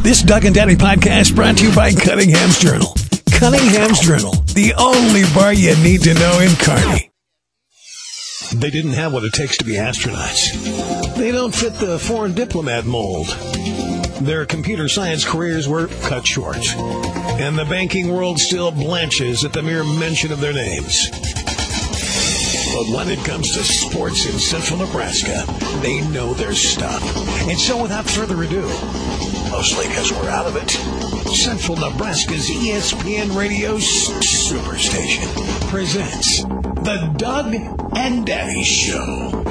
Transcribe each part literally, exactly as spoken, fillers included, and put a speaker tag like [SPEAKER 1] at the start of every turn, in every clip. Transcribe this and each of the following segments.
[SPEAKER 1] This Doug and Daddy podcast brought to you by Cunningham's Journal. Cunningham's Journal, the only bar you need to know in Kearney. They didn't have what it takes to be astronauts. They don't fit the foreign diplomat mold. Their computer science careers were cut short. And the banking world still blanches at the mere mention of their names. But when it comes to sports in central Nebraska, they know their stuff. And so without further ado, mostly because we're out of it, Central Nebraska's E S P N Radio Superstation presents The Doug and Daddy Show.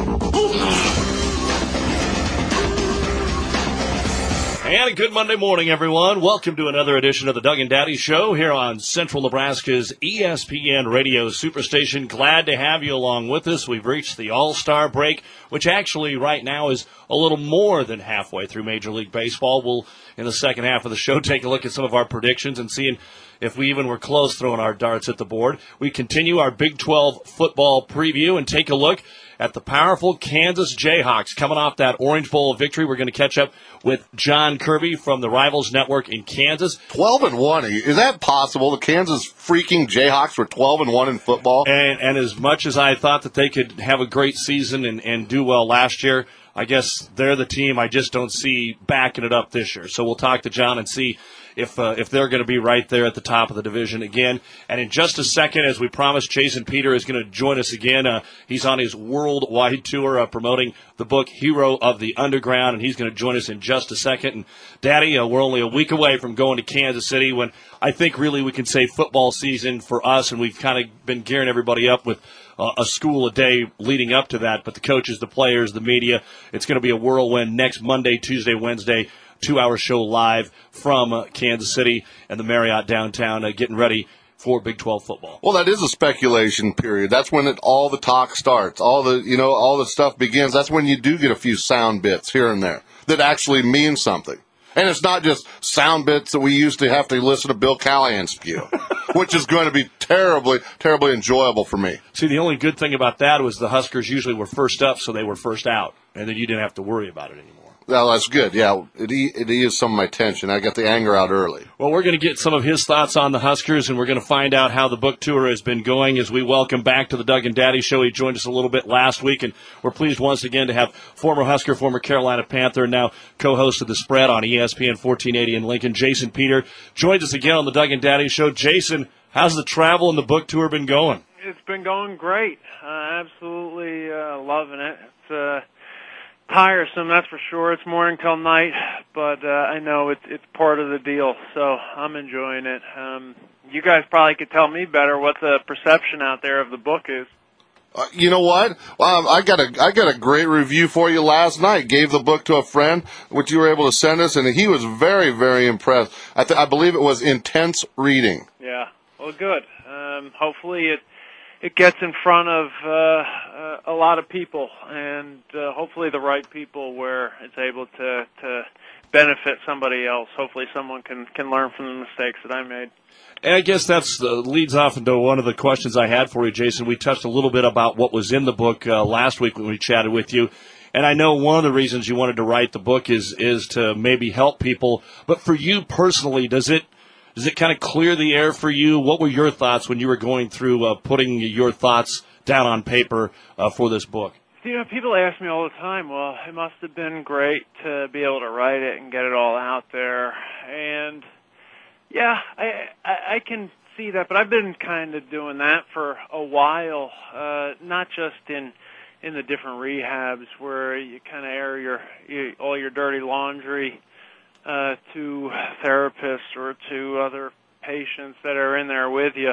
[SPEAKER 2] And a good Monday morning, everyone. Welcome to another edition of the Doug and Daddy Show here on Central Nebraska's E S P N Radio Superstation. Glad to have you along with us. We've reached the All-Star break, which actually right now is a little more than halfway through Major League Baseball. We'll, in the second half of the show, take a look at some of our predictions and seeing if we even were close throwing our darts at the board. We continue our Big twelve football preview and take a look at the powerful Kansas Jayhawks coming off that Orange Bowl victory. We're going to catch up with John Kirby from the Rivals Network in Kansas.
[SPEAKER 3] twelve and one. Is that possible? The Kansas freaking Jayhawks were twelve and one in football?
[SPEAKER 2] And, and as much as I thought that they could have a great season and, and do well last year, I guess they're the team I just don't see backing it up this year. So we'll talk to John and see if uh, if they're going to be right there at the top of the division again. And in just a second, as we promised, Jason Peter is going to join us again. Uh, he's on his worldwide tour uh, promoting the book Hero of the Underground, and he's going to join us in just a second. And, Daddy, uh, we're only a week away from going to Kansas City when I think really we can say football season for us, and we've kind of been gearing everybody up with uh, a school a day leading up to that. But the coaches, the players, the media, it's going to be a whirlwind next Monday, Tuesday, Wednesday, two-hour show live from uh, Kansas City and the Marriott downtown, uh, getting ready for Big twelve football.
[SPEAKER 3] Well, that is a speculation period. That's when it, all the talk starts. All the, you know, all the stuff begins. That's when you do get a few sound bits here and there that actually mean something. And it's not just sound bits that we used to have to listen to Bill Callahan spew, which is going to be terribly, terribly enjoyable for me.
[SPEAKER 2] See, the only good thing about that was the Huskers usually were first up, so they were first out, and then you didn't have to worry about it anymore.
[SPEAKER 3] Well, that's good. Yeah, it, it eased some of my tension. I got the anger out early.
[SPEAKER 2] Well, we're going to get some of his thoughts on the Huskers, and we're going to find out how the book tour has been going as we welcome back to the Doug and Daddy Show. He joined us a little bit last week, and we're pleased once again to have former Husker, former Carolina Panther, and now co-host of The Spread on E S P N fourteen eighty in Lincoln, Jason Peter, joins us again on the Doug and Daddy Show. Jason, how's the travel and the book tour been going?
[SPEAKER 4] It's been going great. Uh, absolutely uh, loving it. It's uh, tiresome, that's for sure. It's morning till night, but uh, I know it's it's part of the deal, so I'm enjoying it. Um, you guys probably could tell me better what the perception out there of the book is.
[SPEAKER 3] Uh, you know what? Um, I got a I got a great review for you last night. Gave the book to a friend, which you were able to send us, and he was very, very impressed. I, th- I believe it was intense reading.
[SPEAKER 4] Yeah, well, good. Um, hopefully it it gets in front of uh, uh, a lot of people, and uh, hopefully the right people, where it's able to to benefit somebody else. Hopefully someone can can learn from the mistakes that I made.
[SPEAKER 2] And I guess that's uh, leads off into one of the questions I had for you, Jason. We touched a little bit about what was in the book uh, last week when we chatted with you. And I know one of the reasons you wanted to write the book is is to maybe help people. But for you personally, does it does it kind of clear the air for you? What were your thoughts when you were going through uh, putting your thoughts down on paper uh, for this book?
[SPEAKER 4] You know, people ask me all the time, well, it must have been great to be able to write it and get it all out there. And yeah, I, I I can see that, but I've been kind of doing that for a while, uh, not just in in the different rehabs where you kind of air your you, all your dirty laundry uh, to therapists or to other patients that are in there with you.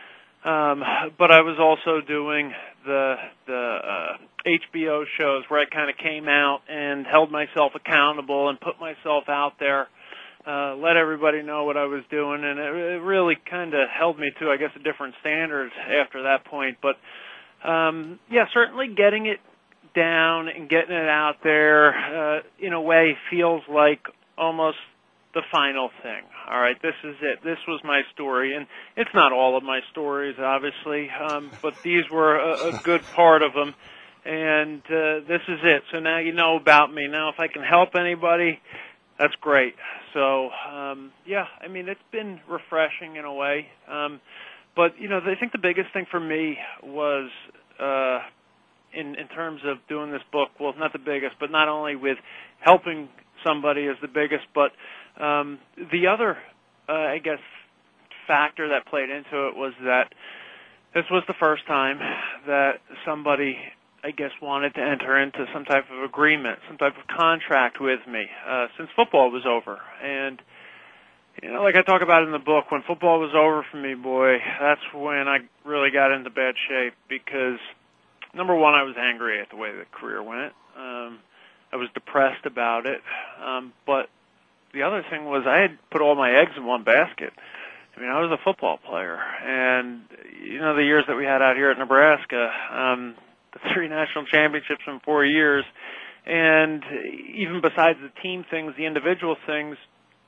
[SPEAKER 4] Um, but I was also doing the the uh, H B O shows where I kind of came out and held myself accountable and put myself out there. Uh, let everybody know what I was doing, and it, it really kind of held me to, I guess, a different standard after that point. But, um, yeah, certainly getting it down and getting it out there, uh, in a way, feels like almost the final thing. All right, this is it. This was my story, and it's not all of my stories, obviously, um, but these were a, a good part of them, and uh, this is it. So now you know about me. Now, if I can help anybody That's great. So, um, yeah, I mean, it's been refreshing in a way. Um, but, you know, I think the biggest thing for me was uh, in, in terms of doing this book, well, not the biggest, but not only with helping somebody is the biggest, but um, the other, uh, I guess, factor that played into it was that this was the first time that somebody, I guess, wanted to enter into some type of agreement, some type of contract with me uh, since football was over. And, you know, like I talk about in the book, when football was over for me, boy, that's when I really got into bad shape because, number one, I was angry at the way the career went. Um, I was depressed about it. Um, but the other thing was I had put all my eggs in one basket. I mean, I was a football player. And, you know, the years that we had out here at Nebraska, um, the three national championships in four years, and even besides the team things, the individual things,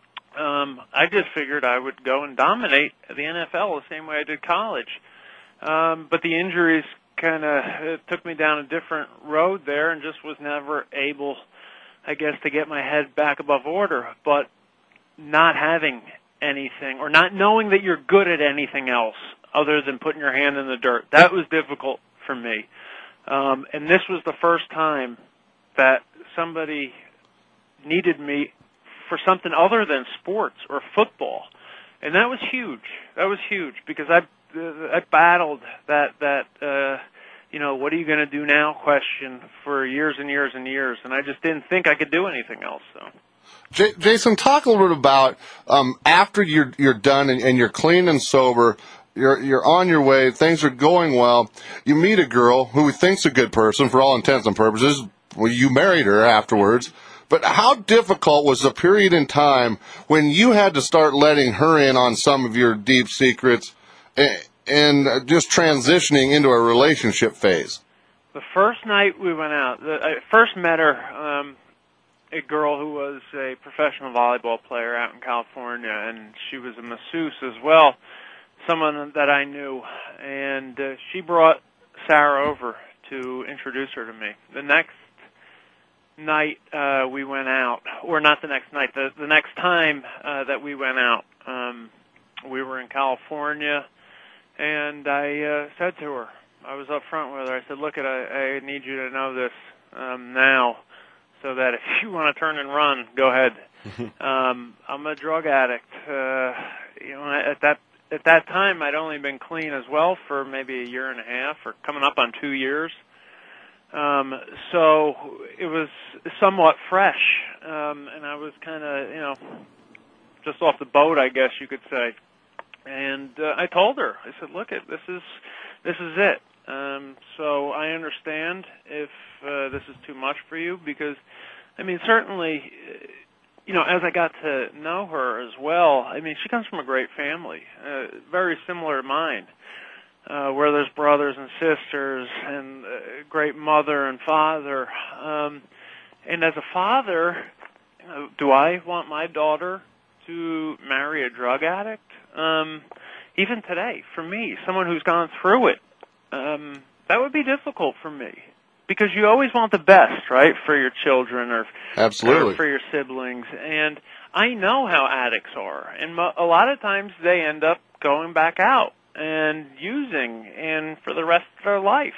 [SPEAKER 4] um, I just figured I would go and dominate the N F L the same way I did college. Um, but the injuries kind of took me down a different road there and just was never able, I guess, to get my head back above order. But not having anything or not knowing that you're good at anything else other than putting your hand in the dirt, that was difficult for me. Um, and this was the first time that somebody needed me for something other than sports or football. And that was huge. That was huge because I I battled that, that uh, you know, what are you going to do now question for years and years and years. And I just didn't think I could do anything else. So,
[SPEAKER 3] J- Jason, talk a little bit about um, after you're, you're done and, and you're clean and sober, you're, you're on your way, things are going well, you meet a girl who thinks a good person for all intents and purposes. Well, you married her afterwards. But how difficult was the period in time when you had to start letting her in on some of your deep secrets and just transitioning into a relationship phase?
[SPEAKER 4] The first night we went out, the, I first met her, um, a girl who was a professional volleyball player out in California, and she was a masseuse as well, someone that I knew. And uh, she brought Sarah over to introduce her to me. The next night uh, we went out, or not the next night, the, the next time uh, that we went out, um, we were in California, and I uh, said to her, I was up front with her, I said, look, I, I need you to know this um, now, so that if you want to turn and run, go ahead. um, I'm a drug addict. Uh, you know, at that at that time, I'd only been clean as well for maybe a year and a half, or coming up on two years. Um, so it was somewhat fresh, um, and I was kind of, you know, just off the boat, I guess you could say. And uh, I told her, I said, look, it this is this is it. Um, so I understand if uh, this is too much for you, because, I mean, certainly, you know, as I got to know her as well, I mean, she comes from a great family, uh, very similar to mine. Uh, where there's brothers and sisters and a great mother and father. Um, and as a father, you know, do I want my daughter to marry a drug addict? Um, even today, for me, someone who's gone through it, um, that would be difficult for me. Because you always want the best, right, for your children or,
[SPEAKER 3] Absolutely.
[SPEAKER 4] or for your siblings. And I know how addicts are. And mo- a lot of times they end up going back out and using, and for the rest of their life.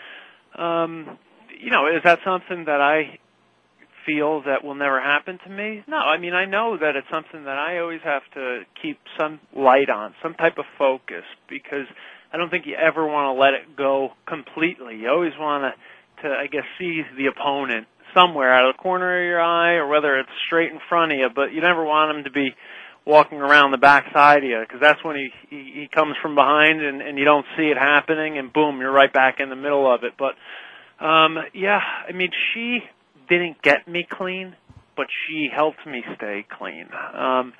[SPEAKER 4] Um, you know, is that something that I feel that will never happen to me? No, I mean, I know that it's something that I always have to keep some light on, some type of focus, because I don't think you ever want to let it go completely. You always want to, to, I guess, see the opponent somewhere out of the corner of your eye, or whether it's straight in front of you, but you never want him to be walking around the backside of you, because that's when he, he he comes from behind and, and you don't see it happening, and boom, you're right back in the middle of it. But um, yeah, I mean, she didn't get me clean, but she helped me stay clean. Um,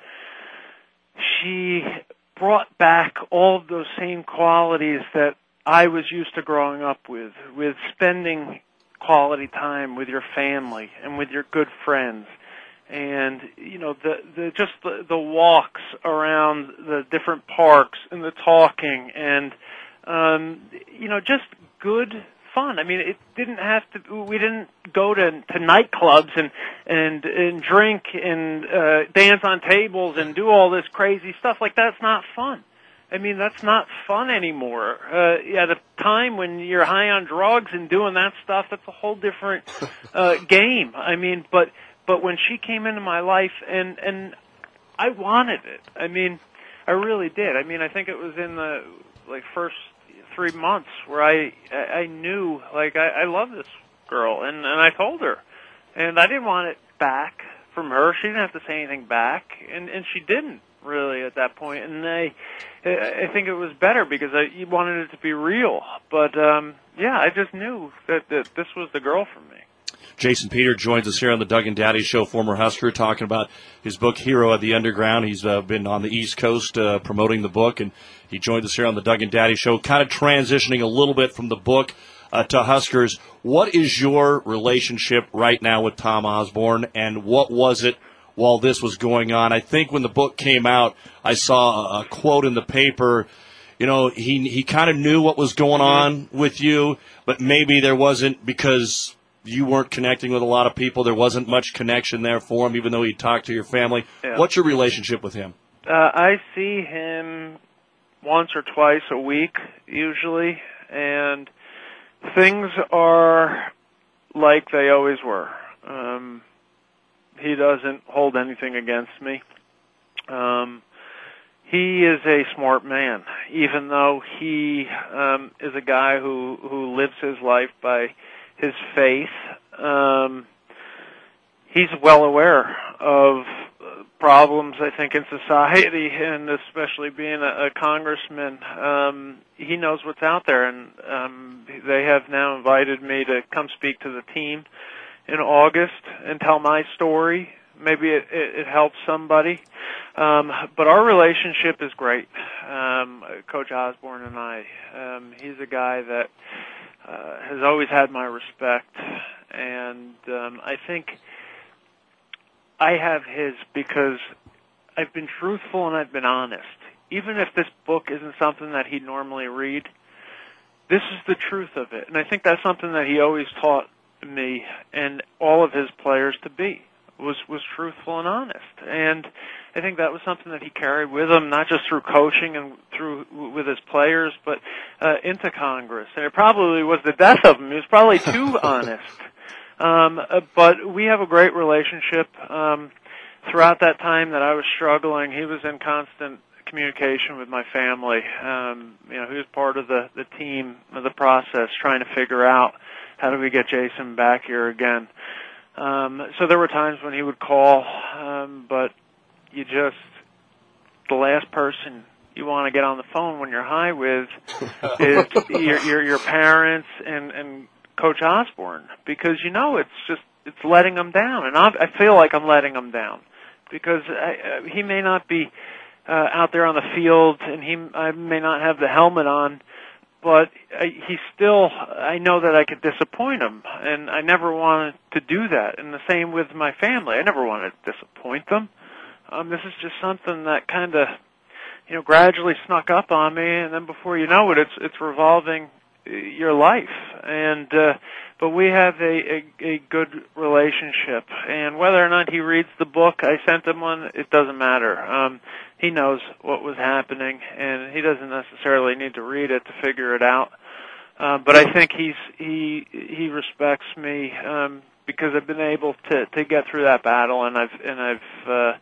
[SPEAKER 4] she brought back all of those same qualities that I was used to growing up with, with spending quality time with your family and with your good friends. And, you know, the, the just the, the walks around the different parks and the talking and, um, you know, just good fun. I mean, it didn't have to. We didn't go to to nightclubs and and and drink and uh, dance on tables and do all this crazy stuff. Like, that's not fun. I mean, that's not fun anymore. Uh, at a time when you're high on drugs and doing that stuff, that's a whole different uh, game. I mean, but but when she came into my life, and and I wanted it. I mean, I really did. I mean, I think it was in the like first three months where I I knew, like, I, I love this girl, and and I told her, and I didn't want it back from her. She didn't have to say anything back, and and she didn't really at that point. And I I think it was better because I you wanted it to be real. But um, yeah, I just knew that that this was the girl for me.
[SPEAKER 2] Jason Peter joins us here on the Doug and Daddy Show, former Husker, talking about his book, Hero of the Underground. He's uh, been on the East Coast uh, promoting the book, and he joins us here on the Doug and Daddy Show, kind of transitioning a little bit from the book uh, to Huskers. What is your relationship right now with Tom Osborne, and what was it while this was going on? I think when the book came out, I saw a, a quote in the paper. You know, he he kind of knew what was going on with you, but maybe there wasn't, because you weren't connecting with a lot of people. There wasn't much connection there for him, even though he talked to your family.
[SPEAKER 4] Yeah.
[SPEAKER 2] What's your relationship with him?
[SPEAKER 4] Uh, I see him once or twice a week, usually, and things are like they always were. Um, he doesn't hold anything against me. Um, he is a smart man, even though he um, is a guy who, who lives his life by his faith. Um, he's well aware of problems, I think, in society, and especially being a, a congressman, um, he knows what's out there. And um, they have now invited me to come speak to the team in August and tell my story. Maybe it, it, it helps somebody. Um, but our relationship is great, um, Coach Osborne and I. Um, he's a guy that Uh, has always had my respect, and um, I think I have his because I've been truthful and I've been honest. Even if this book isn't something that he'd normally read, this is the truth of it. And I think that's something that he always taught me and all of his players to be, was, was truthful and honest. And I think that was something that he carried with him, not just through coaching and through with his players, but uh, into Congress. And it probably was the death of him. He was probably too honest. Um, uh, but we have a great relationship. Um, throughout that time that I was struggling, he was in constant communication with my family. Um, you know, he was part of the, the team, of the process, trying to figure out how do we get Jason back here again. Um, so there were times when he would call, um, but you just, the last person you want to get on the phone when you're high with is your, your, your parents and, and Coach Osborne, because you know it's just, it's letting them down. And I'm, I feel like I'm letting them down because I, uh, he may not be uh, out there on the field and he I may not have the helmet on, but he still, I know that I could disappoint him, and I never wanted to do that. And the same with my family. I never wanted to disappoint them. Um, this is just something that kind of, you know, gradually snuck up on me, and then before you know it, it's it's revolving your life. And uh, but we have a, a a good relationship, and whether or not he reads the book I sent him one, it doesn't matter. Um, he knows what was happening, and he doesn't necessarily need to read it to figure it out. Uh, but I think he's he he respects me um, because I've been able to to get through that battle, and I've and I've. Uh,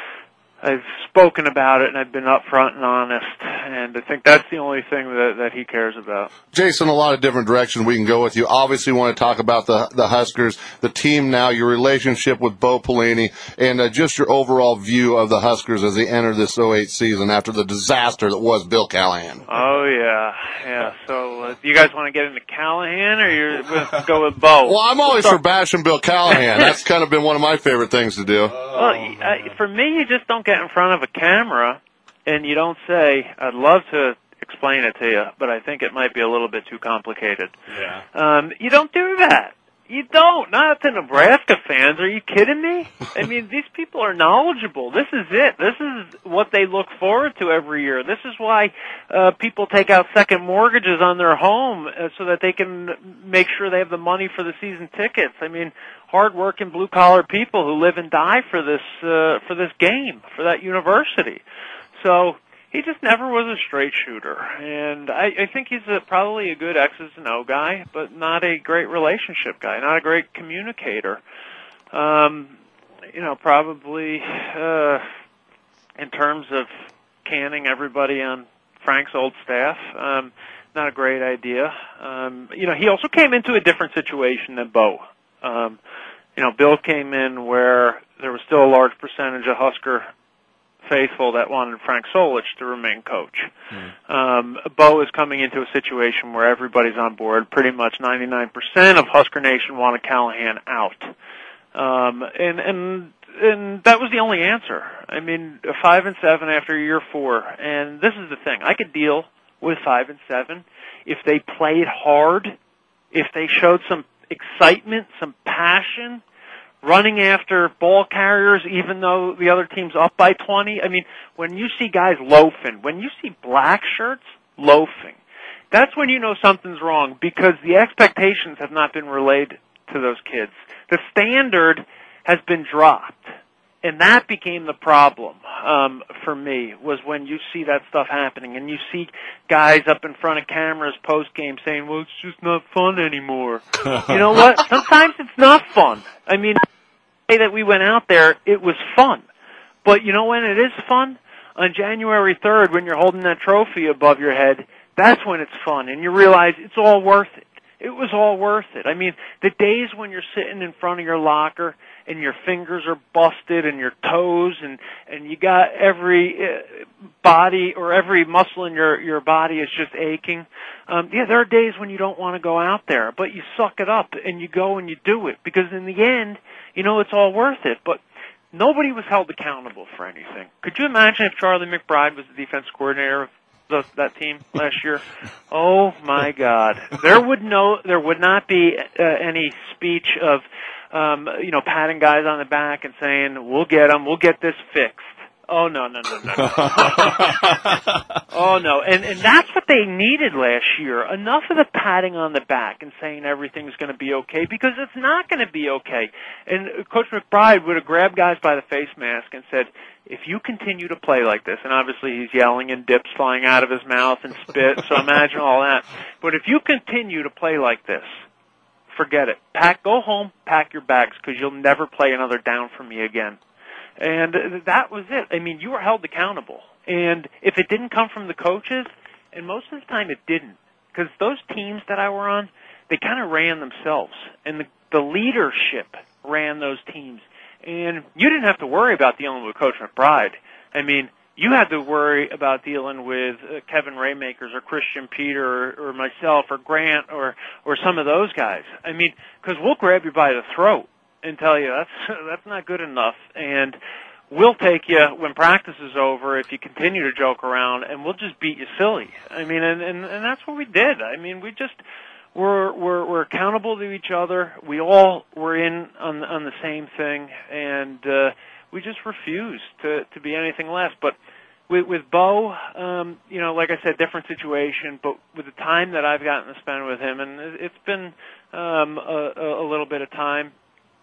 [SPEAKER 4] I've spoken about it, and I've been upfront and honest, and I think that's the only thing that, that he cares about.
[SPEAKER 3] Jason, a lot of different directions we can go with you. Obviously, want to talk about the the Huskers, the team now, your relationship with Bo Pelini, and uh, just your overall view of the Huskers as they enter this oh eight season after the disaster that was Bill Callahan.
[SPEAKER 4] Oh, yeah, yeah. So uh, do you guys want to get into Callahan, or you're going to go with Bo?
[SPEAKER 3] Well, I'm always for bashing Bill Callahan. That's kind of been one of my favorite things to do.
[SPEAKER 4] Well, uh, for me, you just don't get in front of a camera and you don't say, I'd love to explain it to you, but I think it might be a little bit too complicated.
[SPEAKER 2] Yeah.
[SPEAKER 4] Um, you don't do that. You don't. Not to Nebraska fans. Are you kidding me? I mean, these people are knowledgeable. This is it. This is what they look forward to every year. This is why uh, people take out second mortgages on their home uh, so that they can make sure they have the money for the season tickets. I mean, hard-working blue-collar people who live and die for this uh, for this game, for that university. So he just never was a straight shooter, and I, I think he's a, probably a good X's and O guy, but not a great relationship guy, not a great communicator. Um, you know, probably uh, in terms of canning everybody on Frank's old staff, um, not a great idea. Um, you know, he also came into a different situation than Bo. Um, you know, Bill came in where there was still a large percentage of Husker faithful that wanted Frank Solich to remain coach. Mm. Um, Bo is coming into a situation where everybody's on board. Pretty much ninety-nine percent of Husker Nation wanted Callahan out. Um, and, and, and that was the only answer. I mean, five and seven after year four. And this is the thing. I could deal with five and seven if they played hard, if they showed some excitement, some passion, running after ball carriers even though the other team's up by twenty. I mean, when you see guys loafing, when you see black shirts loafing, that's when you know something's wrong because the expectations have not been relayed to those kids. The standard has been dropped. And that became the problem um, for me, was when you see that stuff happening and you see guys up in front of cameras post-game saying, well, it's just not fun anymore. You know what? Sometimes it's not fun. I mean, the day that we went out there, it was fun. But you know when it is fun? On January third, when you're holding that trophy above your head, that's when it's fun. And you realize it's all worth it. It was all worth it. I mean, the days when you're sitting in front of your locker and your fingers are busted and your toes and, and you got every uh, body or every muscle in your, your body is just aching. Um, yeah, there are days when you don't want to go out there, but you suck it up and you go and you do it because in the end, you know, it's all worth it. But nobody was held accountable for anything. Could you imagine if Charlie McBride was the defense coordinator of The, that team last year? Oh my God! There would no, there would not be uh, any speech of, um, you know, patting guys on the back and saying, "We'll get them, we'll get this fixed." Oh no, no, no, no! no. Oh no, and and that's what they needed last year. Enough of the patting on the back and saying everything's going to be okay because it's not going to be okay. And Coach McBride would have grabbed guys by the face mask and said, if you continue to play like this, and obviously he's yelling and dips flying out of his mouth and spit, so imagine all that. But if you continue to play like this, forget it. Pack, go home, pack your bags, because you'll never play another down from me again. And that was it. I mean, you were held accountable. And if it didn't come from the coaches, and most of the time it didn't, because those teams that I were on, they kind of ran themselves. And the, the leadership ran those teams. And you didn't have to worry about dealing with Coach McBride. I mean, you had to worry about dealing with uh, Kevin Raymakers or Christian Peter or, or myself or Grant or, or some of those guys. I mean, because we'll grab you by the throat and tell you that's that's not good enough, and we'll take you when practice is over if you continue to joke around, and we'll just beat you silly. I mean, and, and, and that's what we did. I mean, we just... We're, we're, we're accountable to each other. We all were in on, on the same thing, and uh, we just refused to, to be anything less. But with, with Bo, um, you know, like I said, different situation, but with the time that I've gotten to spend with him, and it's been um, a, a little bit of time,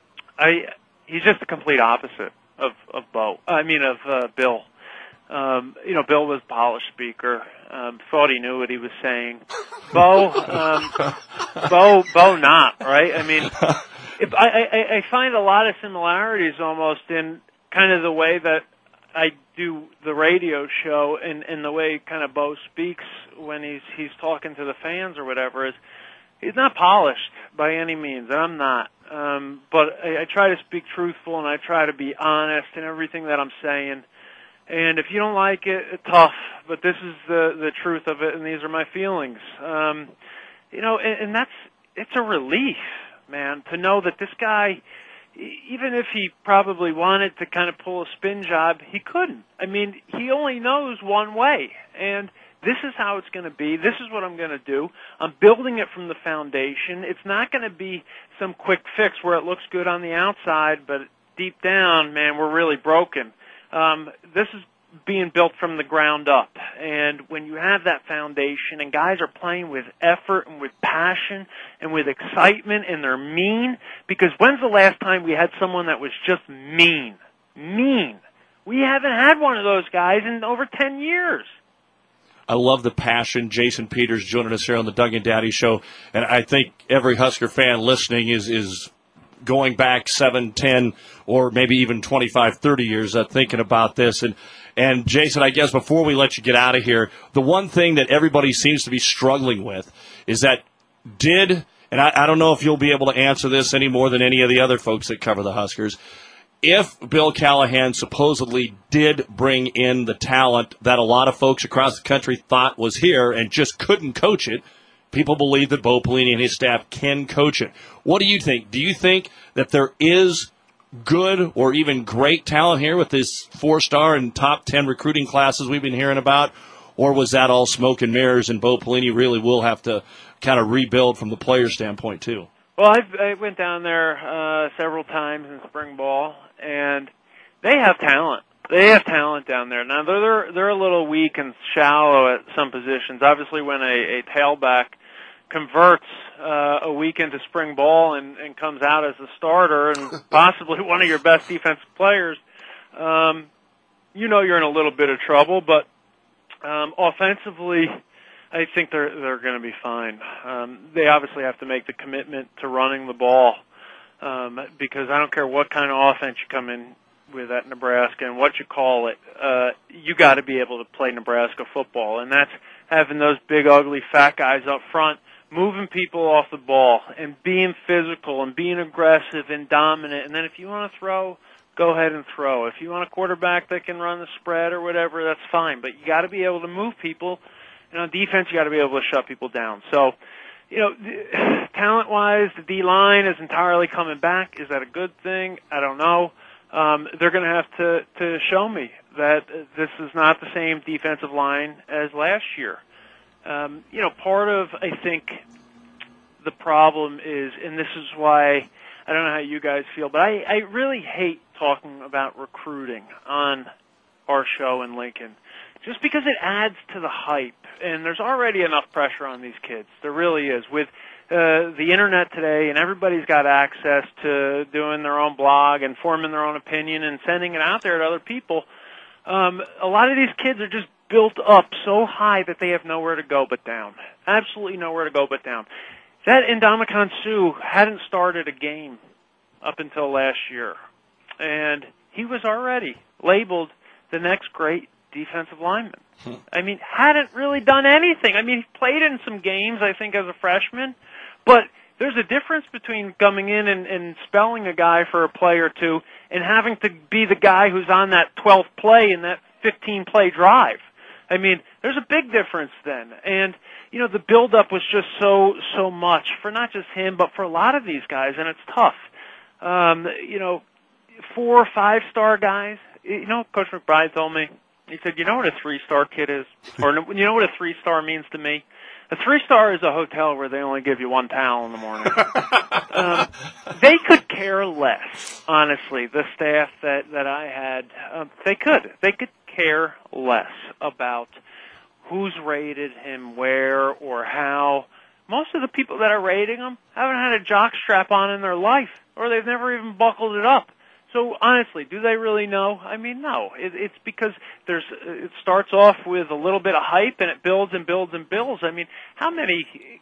[SPEAKER 4] I he's just the complete opposite of, of Bo. I mean, of uh, Bill. Um, you know, Bill was a polished speaker, um, thought he knew what he was saying. Bo, um, Bo, Bo not, right? I mean, if I, I, I find a lot of similarities almost in kind of the way that I do the radio show and, and the way kind of Bo speaks when he's, he's talking to the fans or whatever is, he's not polished by any means, and I'm not. Um, but I, I try to speak truthful and I try to be honest in everything that I'm saying. And if you don't like it, it's tough, but this is the the truth of it, and these are my feelings. Um, you know, and, and that's, it's a relief, man, to know that this guy, even if he probably wanted to kind of pull a spin job, he couldn't. I mean, he only knows one way, and This is how it's going to be. This is what I'm going to do. I'm building it from the foundation. It's not going to be some quick fix where it looks good on the outside, but deep down, man, we're really broken. Um, this is being built from the ground up. And when you have that foundation and guys are playing with effort and with passion and with excitement and they're mean, because when's the last time we had someone that was just mean? Mean. We haven't had one of those guys in over ten years.
[SPEAKER 2] I love the passion. Jason Peters joining us here on the Doug and Daddy Show. And I think every Husker fan listening is is going back seven, ten, or maybe even twenty-five, thirty years uh, thinking about this. And, and Jason, I guess before we let you get out of here, the one thing that everybody seems to be struggling with is that did, and I, I don't know if you'll be able to answer this any more than any of the other folks that cover the Huskers, if Bill Callahan supposedly did bring in the talent that a lot of folks across the country thought was here and just couldn't coach it, people believe that Bo Pelini and his staff can coach it. What do you think? Do you think that there is good or even great talent here with this four-star and top ten recruiting classes we've been hearing about? Or was that all smoke and mirrors and Bo Pelini really will have to kind of rebuild from the player standpoint too?
[SPEAKER 4] Well, I've, I went down there uh, several times in spring ball, and they have talent. They have talent down there. Now, they're they're, they're a little weak and shallow at some positions. Obviously, when a, a tailback converts uh, a week into spring ball and, and comes out as a starter and possibly one of your best defensive players, um, you know you're in a little bit of trouble. But um, offensively, I think they're they're going to be fine. Um, they obviously have to make the commitment to running the ball um, because I don't care what kind of offense you come in with at Nebraska and what you call it, uh, you got to be able to play Nebraska football, and that's having those big, ugly, fat guys up front, moving people off the ball and being physical and being aggressive and dominant. And then if you want to throw, go ahead and throw. If you want a quarterback that can run the spread or whatever, that's fine. But you got to be able to move people. And on defense, you got to be able to shut people down. So, you know, talent-wise, the D-line is entirely coming back. Is that a good thing? I don't know. Um, they're going to have to, to show me that this is not the same defensive line as last year. Um, you know, part of, I think, the problem is, and this is why, I don't know how you guys feel, but I, I really hate talking about recruiting on our show in Lincoln, just because it adds to the hype, and there's already enough pressure on these kids. There really is. With uh, the Internet today, and everybody's got access to doing their own blog and forming their own opinion and sending it out there to other people, um, a lot of these kids are just built up so high that they have nowhere to go but down. Absolutely nowhere to go but down. That Ndamukong Suh hadn't started a game up until last year, and he was already labeled the next great defensive lineman. Hmm. I mean, hadn't really done anything. I mean, he played in some games, I think, as a freshman, but there's a difference between coming in and, and spelling a guy for a play or two and having to be the guy who's on that twelfth play in that fifteen-play drive. I mean, there's a big difference then. And, you know, the build-up was just so, so much for not just him, but for a lot of these guys, and it's tough. Um, you know, four or five-star guys, you know, Coach McBride told me, he said, you know what a three-star kid is? Or you know what a three-star means to me? A three-star is a hotel where they only give you one towel in the morning. um, they could care less, honestly, the staff that, that I had. Um, they could. They could care less about who's rated him where or how. Most of the people that are rating him haven't had a jock strap on in their life, or they've never even buckled it up. So honestly, do they really know? I mean, no. It, it's because there's. It starts off with a little bit of hype, and it builds and builds and builds. I mean, how many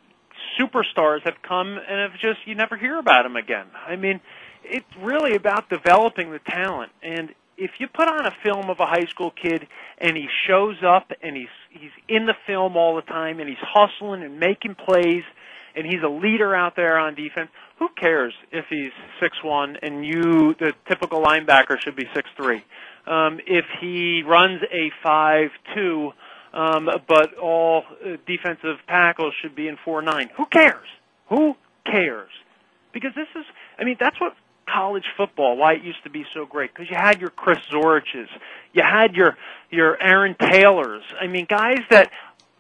[SPEAKER 4] superstars have come and have just you never hear about them again? I mean, it's really about developing the talent. And if you put on a film of a high school kid and he shows up and he's he's in the film all the time and he's hustling and making plays and he's a leader out there on defense, who cares if he's six one and you, the typical linebacker, should be six three? Um, if he runs a five two, um, but all uh, defensive tackles should be in four nine, who cares? Who cares? Because this is, I mean, that's what college football, why it used to be so great, because you had your Chris Zoriches, you had your your Aaron Taylors. I mean, guys that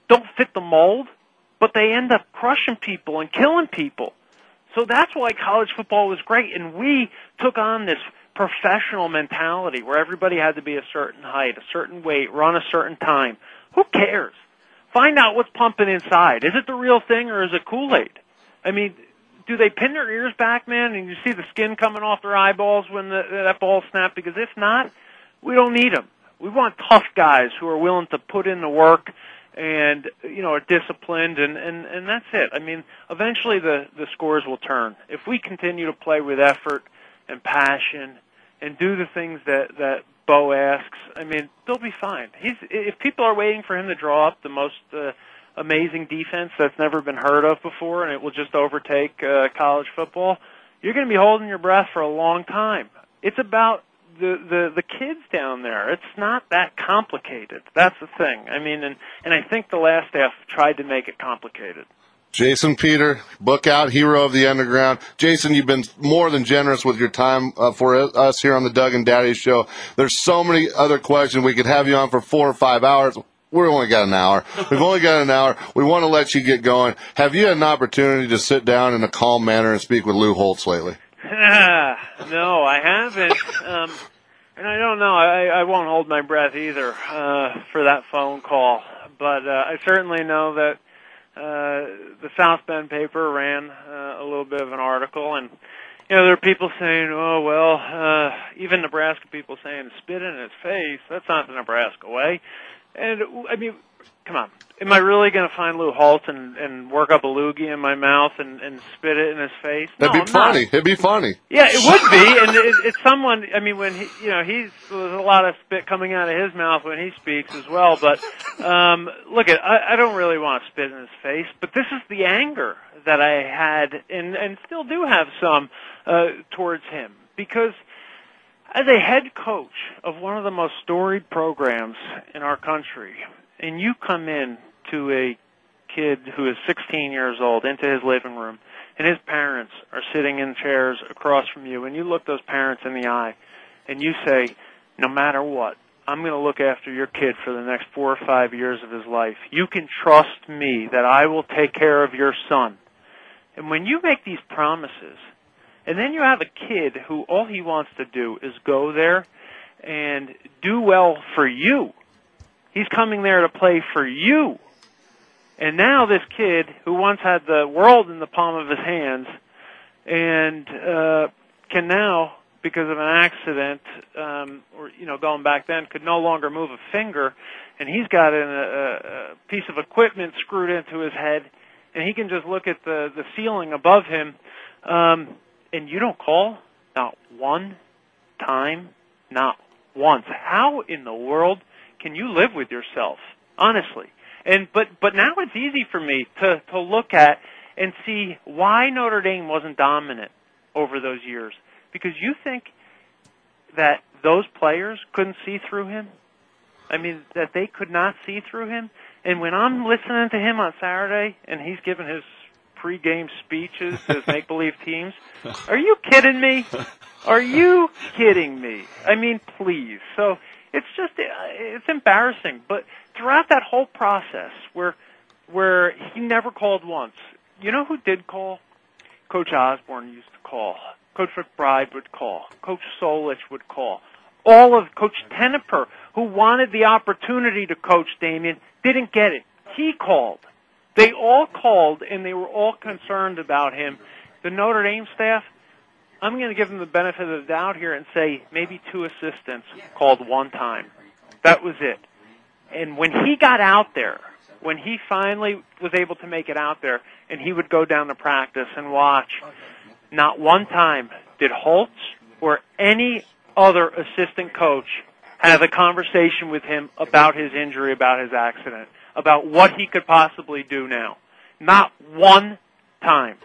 [SPEAKER 4] don't fit the mold, but they end up crushing people and killing people. So that's why college football was great, and we took on this professional mentality where everybody had to be a certain height, a certain weight, run a certain time. Who cares? Find out what's pumping inside. Is it the real thing or is it Kool-Aid? I mean, do they pin their ears back, man, and you see the skin coming off their eyeballs when the, that ball snapped? Because if not, we don't need them. We want tough guys who are willing to put in the work and, you know, are disciplined, and, and, and that's it. I mean, eventually the, the scores will turn. If we continue to play with effort and passion and do the things that, that Bo asks, I mean, they'll be fine. He's, if people are waiting for him to draw up the most uh, amazing defense that's never been heard of before and it will just overtake uh, college football, you're going to be holding your breath for a long time. It's about the, the, the kids down there. It's not that complicated. That's the thing. I mean, and, and I think the last half tried to make it complicated.
[SPEAKER 3] Jason Peter, book out, Hero of the Underground. Jason, you've been more than generous with your time uh, for us here on the Doug and Daddy Show. There's so many other questions. We could have you on for four or five hours. We've only got an hour. We've only got an hour. We want to let you get going. Have you had an opportunity to sit down in a calm manner and speak with Lou Holtz lately?
[SPEAKER 4] No, I haven't. Um, and I don't know. I, I won't hold my breath either uh, for that phone call. But uh, I certainly know that Uh, the South Bend paper ran uh, a little bit of an article, and you know there are people saying, "Oh well," uh, even Nebraska people saying, "Spit in his face." That's not the Nebraska way. And I mean, come on, am I really going to find Lou Holtz and, and work up a loogie in my mouth and, and spit it in his face?
[SPEAKER 3] That'd
[SPEAKER 4] no,
[SPEAKER 3] be
[SPEAKER 4] I'm
[SPEAKER 3] funny.
[SPEAKER 4] not.
[SPEAKER 3] It'd be funny.
[SPEAKER 4] Yeah, it would be, and it, it's someone. I mean, when he, you know, he's there's a lot of spit coming out of his mouth when he speaks as well. But um, look, at I, I don't really want to spit in his face, but this is the anger that I had and and still do have some uh, towards him, because as a head coach of one of the most storied programs in our country, and you come in to a kid who is sixteen years old into his living room, and his parents are sitting in chairs across from you, and you look those parents in the eye, and you say, no matter what, I'm going to look after your kid for the next four or five years of his life. You can trust me that I will take care of your son. And when you make these promises, and then you have a kid who all he wants to do is go there and do well for you. He's coming there to play for you. And now this kid who once had the world in the palm of his hands and uh, can now, because of an accident, um, or, you know, going back then, could no longer move a finger, and he's got an, a, a piece of equipment screwed into his head, and he can just look at the, the ceiling above him, um, and you don't call? Not one time? Not once. How in the world can you live with yourself? Honestly. And but but now it's easy for me to, to look at and see why Notre Dame wasn't dominant over those years. Because you think that those players couldn't see through him? I mean, that they could not see through him? And when I'm listening to him on Saturday and he's giving his pre-game speeches to his make-believe teams, are you kidding me? Are you kidding me? I mean, please. So it's just, it's embarrassing. But throughout that whole process where where he never called once, you know who did call? Coach Osborne used to call. Coach McBride would call. Coach Solich would call. All of Coach Tenniper, who wanted the opportunity to coach Damien, didn't get it. He called. They all called, and they were all concerned about him. The Notre Dame staff, I'm going to give them the benefit of the doubt here and say maybe two assistants called one time. That was it. And when he got out there, when he finally was able to make it out there, and he would go down to practice and watch, not one time did Holtz or any other assistant coach have a conversation with him about his injury, about his accident, about what he could possibly do now. Not one time.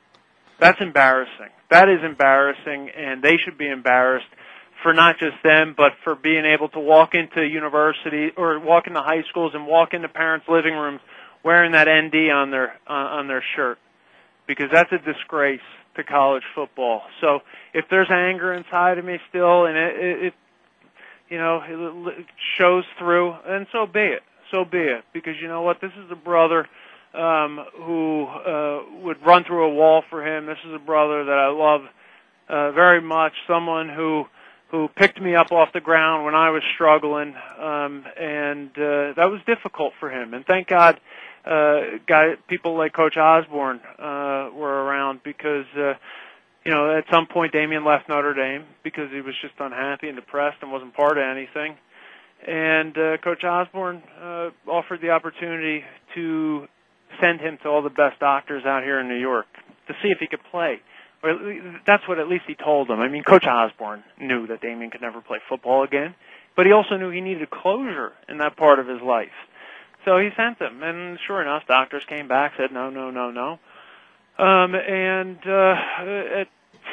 [SPEAKER 4] That's embarrassing. That is embarrassing, and they should be embarrassed for not just them, but for being able to walk into university or walk into high schools and walk into parents' living rooms wearing that N D on their uh, on their shirt, because that's a disgrace to college football. So if there's anger inside of me still, and it, it, it you know, it shows through, then so be it. so be it. Because you know what? This is a brother um, who uh, would run through a wall for him. This is a brother that I love uh, very much, someone who who picked me up off the ground when I was struggling, um, and uh, that was difficult for him. And thank God uh, guy, people like Coach Osborne uh, were around because, uh, you know, at some point Damien left Notre Dame because he was just unhappy and depressed and wasn't part of anything. And uh, Coach Osborne uh, offered the opportunity to send him to all the best doctors out here in New York to see if he could play. Or that's what at least he told them. I mean, Coach Osborne knew that Damien could never play football again, but he also knew he needed closure in that part of his life. So he sent them, and sure enough, doctors came back, said no, no, no, no. Um, and uh, at,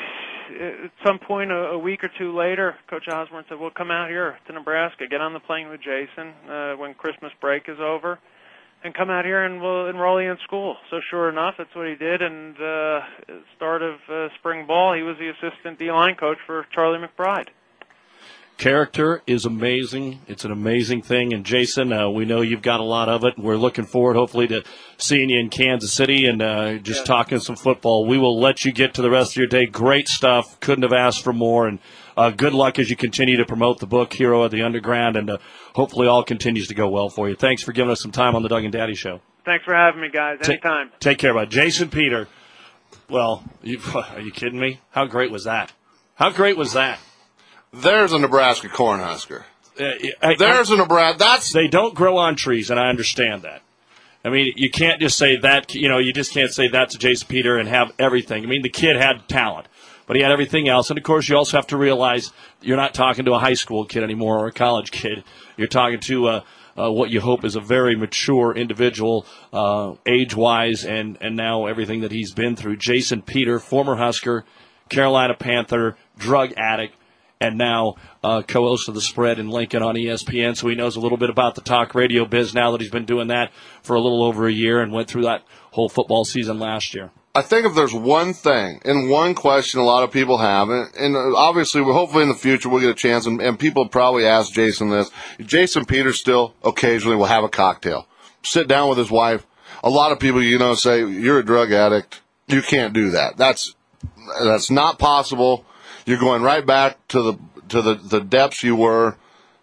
[SPEAKER 4] at some point, a, a week or two later, Coach Osborne said, well, come out here to Nebraska, get on the plane with Jason uh, when Christmas break is over, and come out here and we'll enroll you in school. So sure enough, that's what he did, and uh, at the start of uh, spring ball, he was the assistant D-line coach for Charlie McBride.
[SPEAKER 2] Character is amazing. It's an amazing thing. And, Jason, uh, we know you've got a lot of it. We're looking forward, hopefully, to seeing you in Kansas City and uh, just yeah. talking some football. We will let you get to the rest of your day. Great stuff. Couldn't have asked for more. And uh, good luck as you continue to promote the book, Hero of the Underground, and uh, hopefully all continues to go well for you. Thanks for giving us some time on the Doug and Daddy Show.
[SPEAKER 4] Thanks for having me, guys. Anytime.
[SPEAKER 2] Ta- take care, bud. Jason Peter. Well, you, are you kidding me? How great was that? How great was that?
[SPEAKER 3] There's a Nebraska Cornhusker.
[SPEAKER 2] Uh, I,
[SPEAKER 3] There's
[SPEAKER 2] I,
[SPEAKER 3] a Nebraska. That's
[SPEAKER 2] they don't grow on trees, and I understand that. I mean, you can't just say that. You know, you just can't say that to Jason Peter and have everything. I mean, the kid had talent, but he had everything else. And of course, you also have to realize you're not talking to a high school kid anymore or a college kid. You're talking to uh, uh, what you hope is a very mature individual, uh, age-wise, and and now everything that he's been through. Jason Peter, former Husker, Carolina Panther, drug addict. And now uh, co-host of The Spread in Lincoln on E S P N, so he knows a little bit about the talk radio biz now that he's been doing that for a little over a year and went through that whole football season last year.
[SPEAKER 3] I think if there's one thing and one question a lot of people have, and, and obviously, we're hopefully in the future we'll get a chance, and, and people probably ask Jason this. Jason Peters still occasionally will have a cocktail, sit down with his wife. A lot of people, you know, say, you're a drug addict. You can't do that. That's that's not possible. You're going right back to the to the, the depths you were.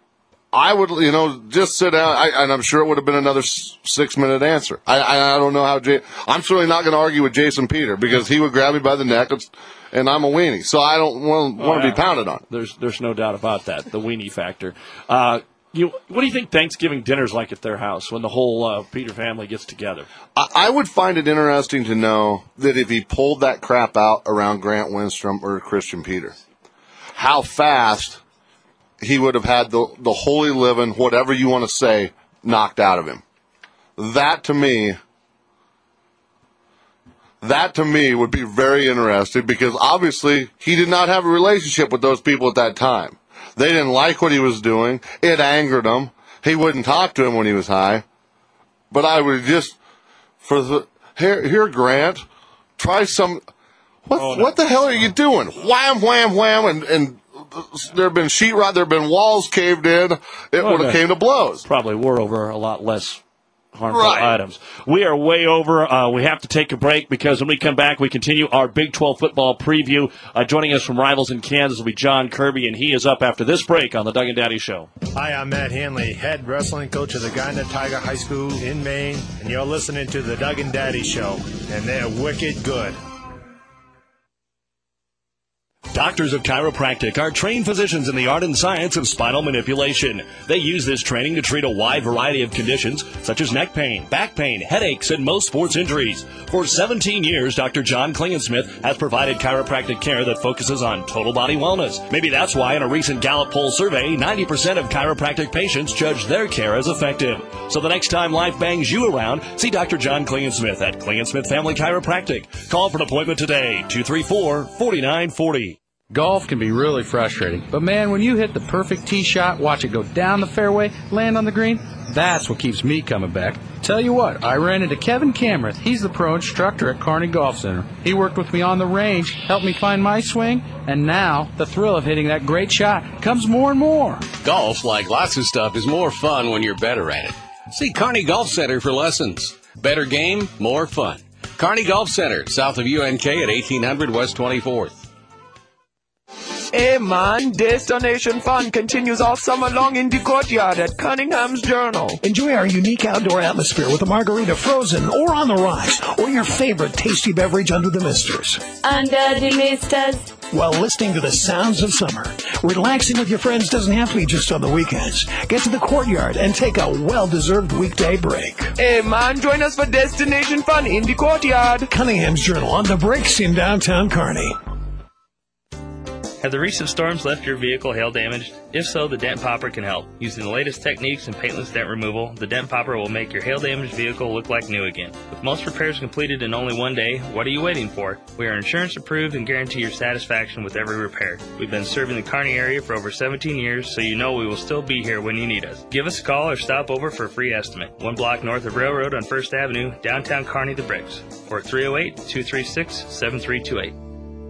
[SPEAKER 3] I would, you know, just sit down, I, and I'm sure it would have been another six-minute answer. I, I I don't know how Jay. I'm certainly not going to argue with Jason Peter because he would grab me by the neck, and I'm a weenie, so I don't want,
[SPEAKER 2] oh,
[SPEAKER 3] want to
[SPEAKER 2] yeah.
[SPEAKER 3] be pounded on.
[SPEAKER 2] There's there's no doubt about that. The weenie factor. Uh, you what do you think Thanksgiving dinner's like at their house when the whole uh, Peter family gets together?
[SPEAKER 3] I, I would find it interesting to know that if he pulled that crap out around Grant Wistrom or Christian Peter, how fast he would have had the, the holy living, whatever you want to say, knocked out of him. That to me, that to me would be very interesting because obviously he did not have a relationship with those people at that time. They didn't like what he was doing. It angered him. He wouldn't talk to him when he was high. But I would just, for the, here, here Grant, try some, what, oh, no. what the hell are you doing? Wham, wham, wham, and, and there have been sheetrock, there have been walls caved in. It
[SPEAKER 2] oh,
[SPEAKER 3] would have came to blows.
[SPEAKER 2] Probably were over a lot less harmful
[SPEAKER 3] right.
[SPEAKER 2] items. We are way over. Uh, we have to take a break because when we come back, we continue our Big twelve football preview. Uh, joining us from Rivals in Kansas will be John Kirby, and he is up after this break on the Doug and Daddy Show.
[SPEAKER 5] Hi, I'm Matt Hanley, head wrestling coach of the Guyana Tiger High School in Maine, and you're listening to the Doug and Daddy Show, and they're wicked good.
[SPEAKER 6] Doctors of Chiropractic are trained physicians in the art and science of spinal manipulation. They use this training to treat a wide variety of conditions such as neck pain, back pain, headaches, and most sports injuries. For seventeen years, Doctor John Klingensmith has provided chiropractic care that focuses on total body wellness. Maybe that's why in a recent Gallup poll survey, ninety percent of chiropractic patients judge their care as effective. So the next time life bangs you around, see Doctor John Klingensmith at Klingensmith Family Chiropractic. Call for an appointment today, two three four, four nine four zero.
[SPEAKER 7] Golf can be really frustrating, but man, when you hit the perfect tee shot, watch it go down the fairway, land on the green, that's what keeps me coming back. Tell you what, I ran into Kevin Camerath. He's the pro instructor at Kearney Golf Center. He worked with me on the range, helped me find my swing, and now the thrill of hitting that great shot comes more and more.
[SPEAKER 8] Golf, like lots of stuff, is more fun when you're better at it. See Kearney Golf Center for lessons. Better game, more fun. Kearney Golf Center, south of U N K at eighteen hundred West twenty-fourth.
[SPEAKER 9] Hey man, Destination Fun continues all summer long in the courtyard at Cunningham's Journal.
[SPEAKER 1] Enjoy our unique outdoor atmosphere with a margarita frozen or on the rocks, or your favorite tasty beverage under the misters.
[SPEAKER 10] Under the misters.
[SPEAKER 1] While listening to the sounds of summer, relaxing with your friends doesn't have to be just on the weekends. Get to the courtyard and take a well-deserved weekday break.
[SPEAKER 9] Hey man, join us for Destination Fun in the courtyard.
[SPEAKER 1] Cunningham's Journal on the bricks in downtown Kearney.
[SPEAKER 11] Have the recent storms left your vehicle hail damaged? If so, the Dent Popper can help. Using the latest techniques in paintless dent removal, the Dent Popper will make your hail-damaged vehicle look like new again. With most repairs completed in only one day, what are you waiting for? We are insurance approved and guarantee your satisfaction with every repair. We've been serving the Kearney area for over seventeen years, so you know we will still be here when you need us. Give us a call or stop over for a free estimate. One block north of Railroad on First Avenue, downtown Kearney, the Bricks. Or three oh eight, two three six, seven three two eight.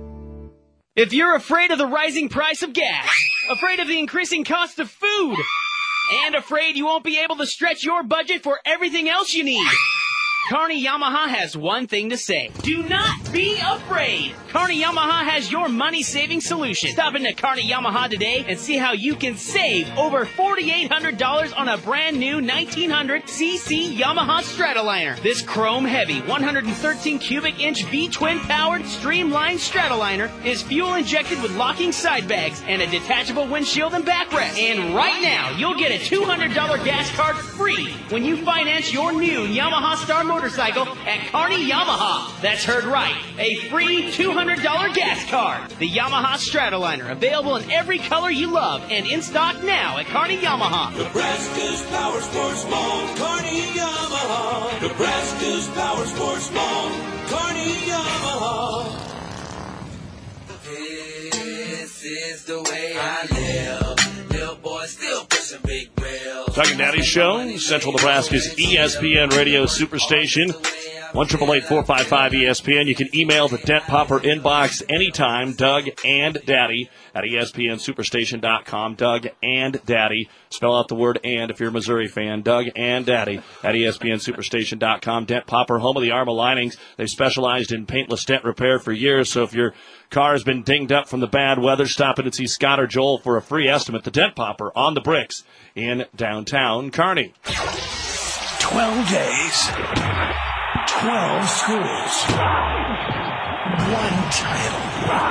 [SPEAKER 12] If you're afraid of the rising price of gas, afraid of the increasing cost of food, and afraid you won't be able to stretch your budget for everything else you need, Kearney Yamaha has one thing to say. Do not be afraid. Kearney Yamaha has your money-saving solution. Stop into Kearney Yamaha today and see how you can save over four thousand eight hundred dollars on a brand new nineteen hundred c c Yamaha Stratoliner. This chrome-heavy, one hundred thirteen cubic inch V-twin powered streamlined Stratoliner is fuel-injected with locking side bags and a detachable windshield and backrest. And right now, you'll get a two hundred dollars gas card free when you finance your new Yamaha Star motorcycle at Kearney Yamaha. That's heard right. A free two hundred dollars gas card. The Yamaha Stratoliner, available in every color you love and in stock now at Kearney Yamaha.
[SPEAKER 13] Nebraska's Power Sports Mall, Kearney Yamaha. Nebraska's Power Sports Mall, Kearney Yamaha. This is the way I live. Little boy still pushing big wheels.
[SPEAKER 2] Doug and Daddy Show, Central Nebraska's E S P N Radio Superstation. one eight eight eight, four five five, E S P N. You can email the Dent Popper inbox anytime, Doug and Daddy at E S P N superstation dot com. Doug and Daddy. Spell out the word and if you're a Missouri fan. Doug and Daddy at E S P N superstation dot com. Dent Popper, home of the Arma linings. They've specialized in paintless dent repair for years, so if your car has been dinged up from the bad weather, stop in and see Scott or Joel for a free estimate. The Dent Popper on the bricks in downtown Kearney.
[SPEAKER 1] Twelve days. Twelve schools. One title.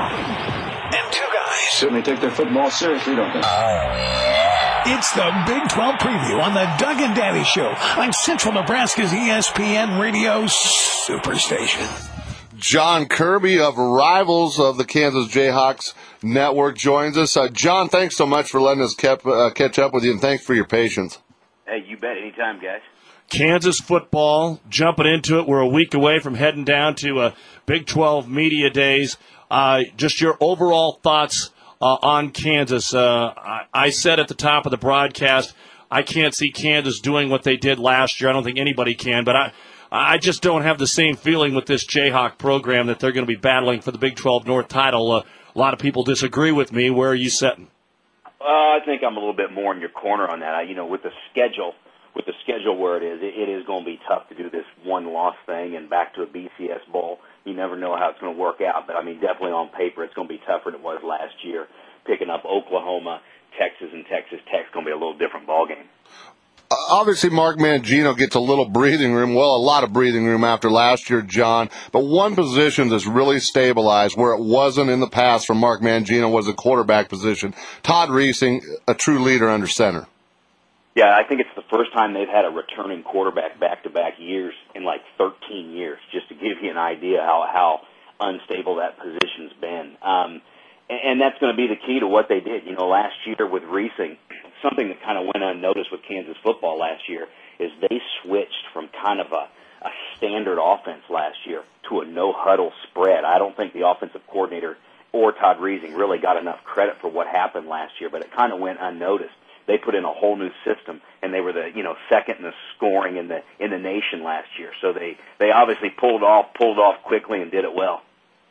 [SPEAKER 1] And two guys.
[SPEAKER 14] Certainly take their football seriously, don't they?
[SPEAKER 1] It's the Big twelve preview on the Doug and Daddy Show on Central Nebraska's E S P N Radio Superstation.
[SPEAKER 3] John Kirby of Rivals of the Kansas Jayhawks Network joins us. Uh, John, thanks so much for letting us kept, uh, catch up with you, and thanks for your patience.
[SPEAKER 15] Hey, you bet. Anytime, guys.
[SPEAKER 2] Kansas football, jumping into it. We're a week away from heading down to uh, Big twelve Media Days. Uh, just your overall thoughts uh, on Kansas. Uh, I, I said at the top of the broadcast, I can't see Kansas doing what they did last year. I don't think anybody can, but I I just don't have the same feeling with this Jayhawk program that they're going to be battling for the Big twelve North title. Uh, a lot of people disagree with me. Where are you sitting?
[SPEAKER 15] Uh, I think I'm a little bit more in your corner on that. I, you know, with the schedule, with the schedule where it is, it, it is going to be tough to do this one-loss thing and back to a B C S bowl. You never know how it's going to work out, but I mean, definitely on paper, it's going to be tougher than it was last year. Picking up Oklahoma, Texas, and Texas Tech's going to be a little different ballgame.
[SPEAKER 3] Obviously, Mark Mangino gets a little breathing room, well, a lot of breathing room after last year, John. But one position that's really stabilized where it wasn't in the past for Mark Mangino was the quarterback position. Todd Reesing, a true leader under center.
[SPEAKER 15] Yeah, I think it's the first time they've had a returning quarterback back-to-back years in like thirteen years, just to give you an idea how, how unstable that position's been. Um, and, and that's going to be the key to what they did. You know, last year with Reesing, something that kind of went unnoticed with Kansas football last year is they switched from kind of a, a standard offense last year to a no-huddle spread. I don't think the offensive coordinator or Todd Reesing really got enough credit for what happened last year, but it kind of went unnoticed. They put in a whole new system, and they were the you know second in the scoring in the in the nation last year. So they, they obviously pulled off pulled off quickly and did it well.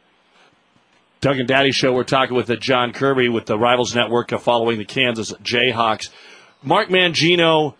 [SPEAKER 2] Doug and Daddy Show, we're talking with uh, John Kirby with the Rivals Network uh, following the Kansas Jayhawks. Mark Mangino,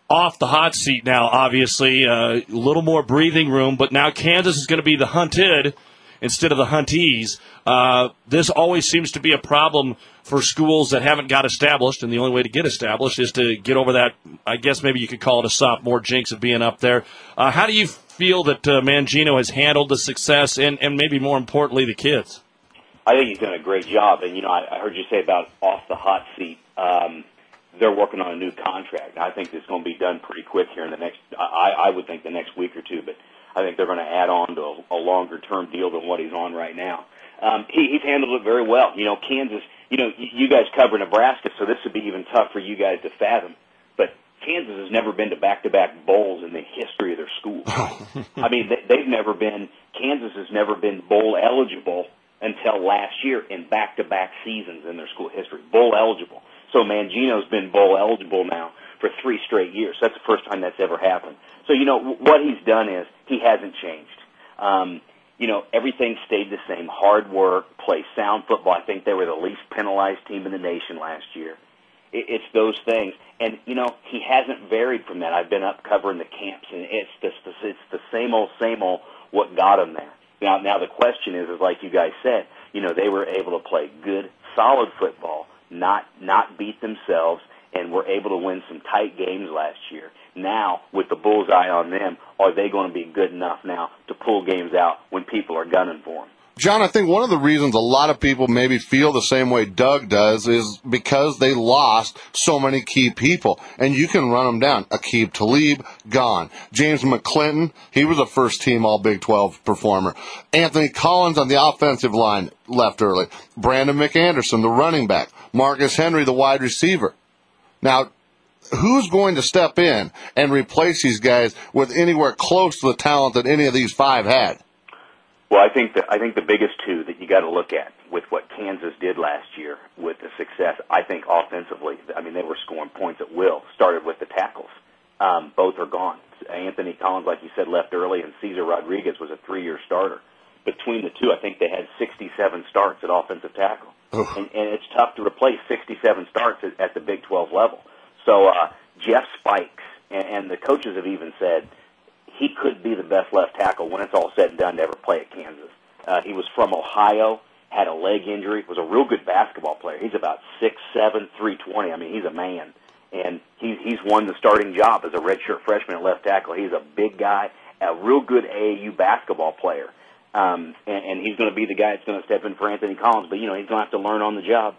[SPEAKER 2] off the hot seat now, obviously. A uh, little more breathing room, but now Kansas is going to be the hunted instead of the huntees. Uh, this always seems to be a problem for schools that haven't got established, and the only way to get established is to get over that, I guess maybe you could call it a sophomore jinx of being up there. Uh, how do you feel that uh, Mangino has handled the success and, and maybe more importantly the kids?
[SPEAKER 15] I think he's done a great job. And, you know, I, I heard you say about off the hot seat. Um, they're working on a new contract. I think it's going to be done pretty quick here in the next, I, I would think the next week or two, but I think they're going to add on to a, a longer-term deal than what he's on right now. Um, he, he's handled it very well. You know, Kansas, you know, you, you guys cover Nebraska, so this would be even tough for you guys to fathom. But Kansas has never been to back-to-back bowls in the history of their school. I mean, they, they've never been, Kansas has never been bowl eligible until last year in back-to-back seasons in their school history. Bowl eligible. So Mangino's been bowl eligible now for three straight years. That's the first time that's ever happened. So, you know, what he's done is he hasn't changed. Um, you know, everything stayed the same. Hard work, play sound football. I think they were the least penalized team in the nation last year. It, it's those things. And, you know, he hasn't varied from that. I've been up covering the camps, and it's the, it's the same old, same old what got him there. Now, now the question is, is like you guys said, you know, they were able to play good, solid football, not not beat themselves, and were able to win some tight games last year. Now, with the bullseye on them, are they going to be good enough now to pull games out when people are gunning for them?
[SPEAKER 3] John, I think one of the reasons a lot of people maybe feel the same way Doug does is because they lost so many key people. And you can run them down. Aqib Talib, gone. James McClinton, he was a first-team All-Big twelve performer. Anthony Collins on the offensive line left early. Brandon McAnderson, the running back. Marcus Henry, the wide receiver. Now, who's going to step in and replace these guys with anywhere close to the talent that any of these five had?
[SPEAKER 15] Well, I think that I think the biggest two that you got to look at with what Kansas did last year with the success, I think offensively, I mean, they were scoring points at will. Started with the tackles. Um, both are gone. Anthony Collins, like you said, left early, and Cesar Rodriguez was a three-year starter. Between the two, I think they had sixty-seven starts at offensive tackle. And, and it's tough to replace sixty-seven starts at, at the Big twelve level. So uh, Jeff Spikes, and, and the coaches have even said, he could be the best left tackle when it's all said and done to ever play at Kansas. Uh, he was from Ohio, had a leg injury, was a real good basketball player. He's about six seven, three twenty. I mean, he's a man. And he, he's won the starting job as a redshirt freshman at left tackle. He's a big guy, a real good A A U basketball player. Um, and, and he's going to be the guy that's going to step in for Anthony Collins. But, you know, he's going to have to learn on the job.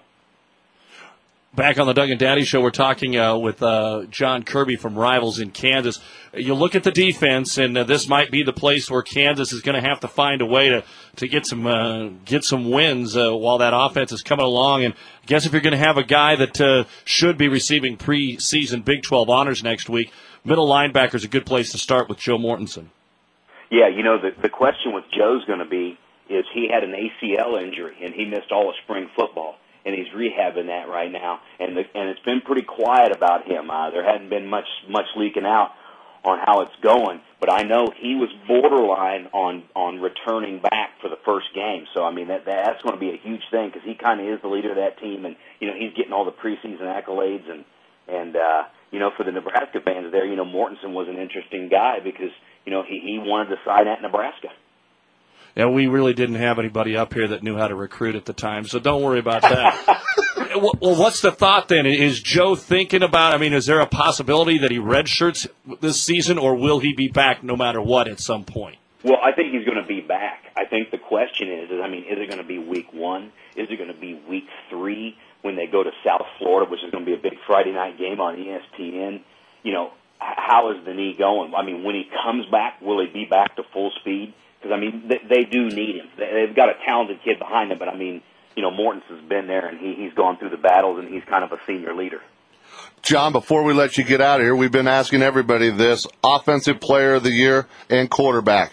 [SPEAKER 2] Back on the Doug and Daddy Show, we're talking uh, with uh, John Kirby from Rivals in Kansas. You look at the defense, and uh, this might be the place where Kansas is going to have to find a way to, to get some uh, get some wins uh, while that offense is coming along. And I guess if you're going to have a guy that uh, should be receiving preseason Big twelve honors next week, middle linebacker is a good place to start with Joe Mortensen.
[SPEAKER 15] Yeah, you know, the, the question with Joe's going to be is he had an A C L injury, and he missed all of spring football. And he's rehabbing that right now, and the, and it's been pretty quiet about him. Uh, there hadn't been much much leaking out on how it's going, but I know he was borderline on on returning back for the first game. So I mean that that's going to be a huge thing because he kind of is the leader of that team, and you know he's getting all the preseason accolades, and and uh, you know for the Nebraska fans there, you know Mortensen was an interesting guy because you know he he wanted to sign at Nebraska.
[SPEAKER 2] Yeah, we really didn't have anybody up here that knew how to recruit at the time, so don't worry about that. Well, what's the thought then? Is Joe thinking about, I mean, is there a possibility that he redshirts this season, or will he be back no matter what at some point?
[SPEAKER 15] Well, I think he's going to be back. I think the question is, is I mean, is it going to be week one? Is it going to be week three when they go to South Florida, which is going to be a big Friday night game on E S P N? You know, how is the knee going? I mean, when he comes back, will he be back to full speed? Because, I mean, they, they do need him. They've got a talented kid behind him, but, I mean, you know, Mortensen's been there, and he, he's gone through the battles, and he's kind of a senior leader.
[SPEAKER 3] John, before we let you get out of here, we've been asking everybody this, Offensive Player of the Year and quarterback.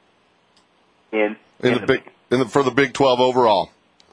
[SPEAKER 15] In,
[SPEAKER 3] in, in the, the big, in the for the Big twelve overall.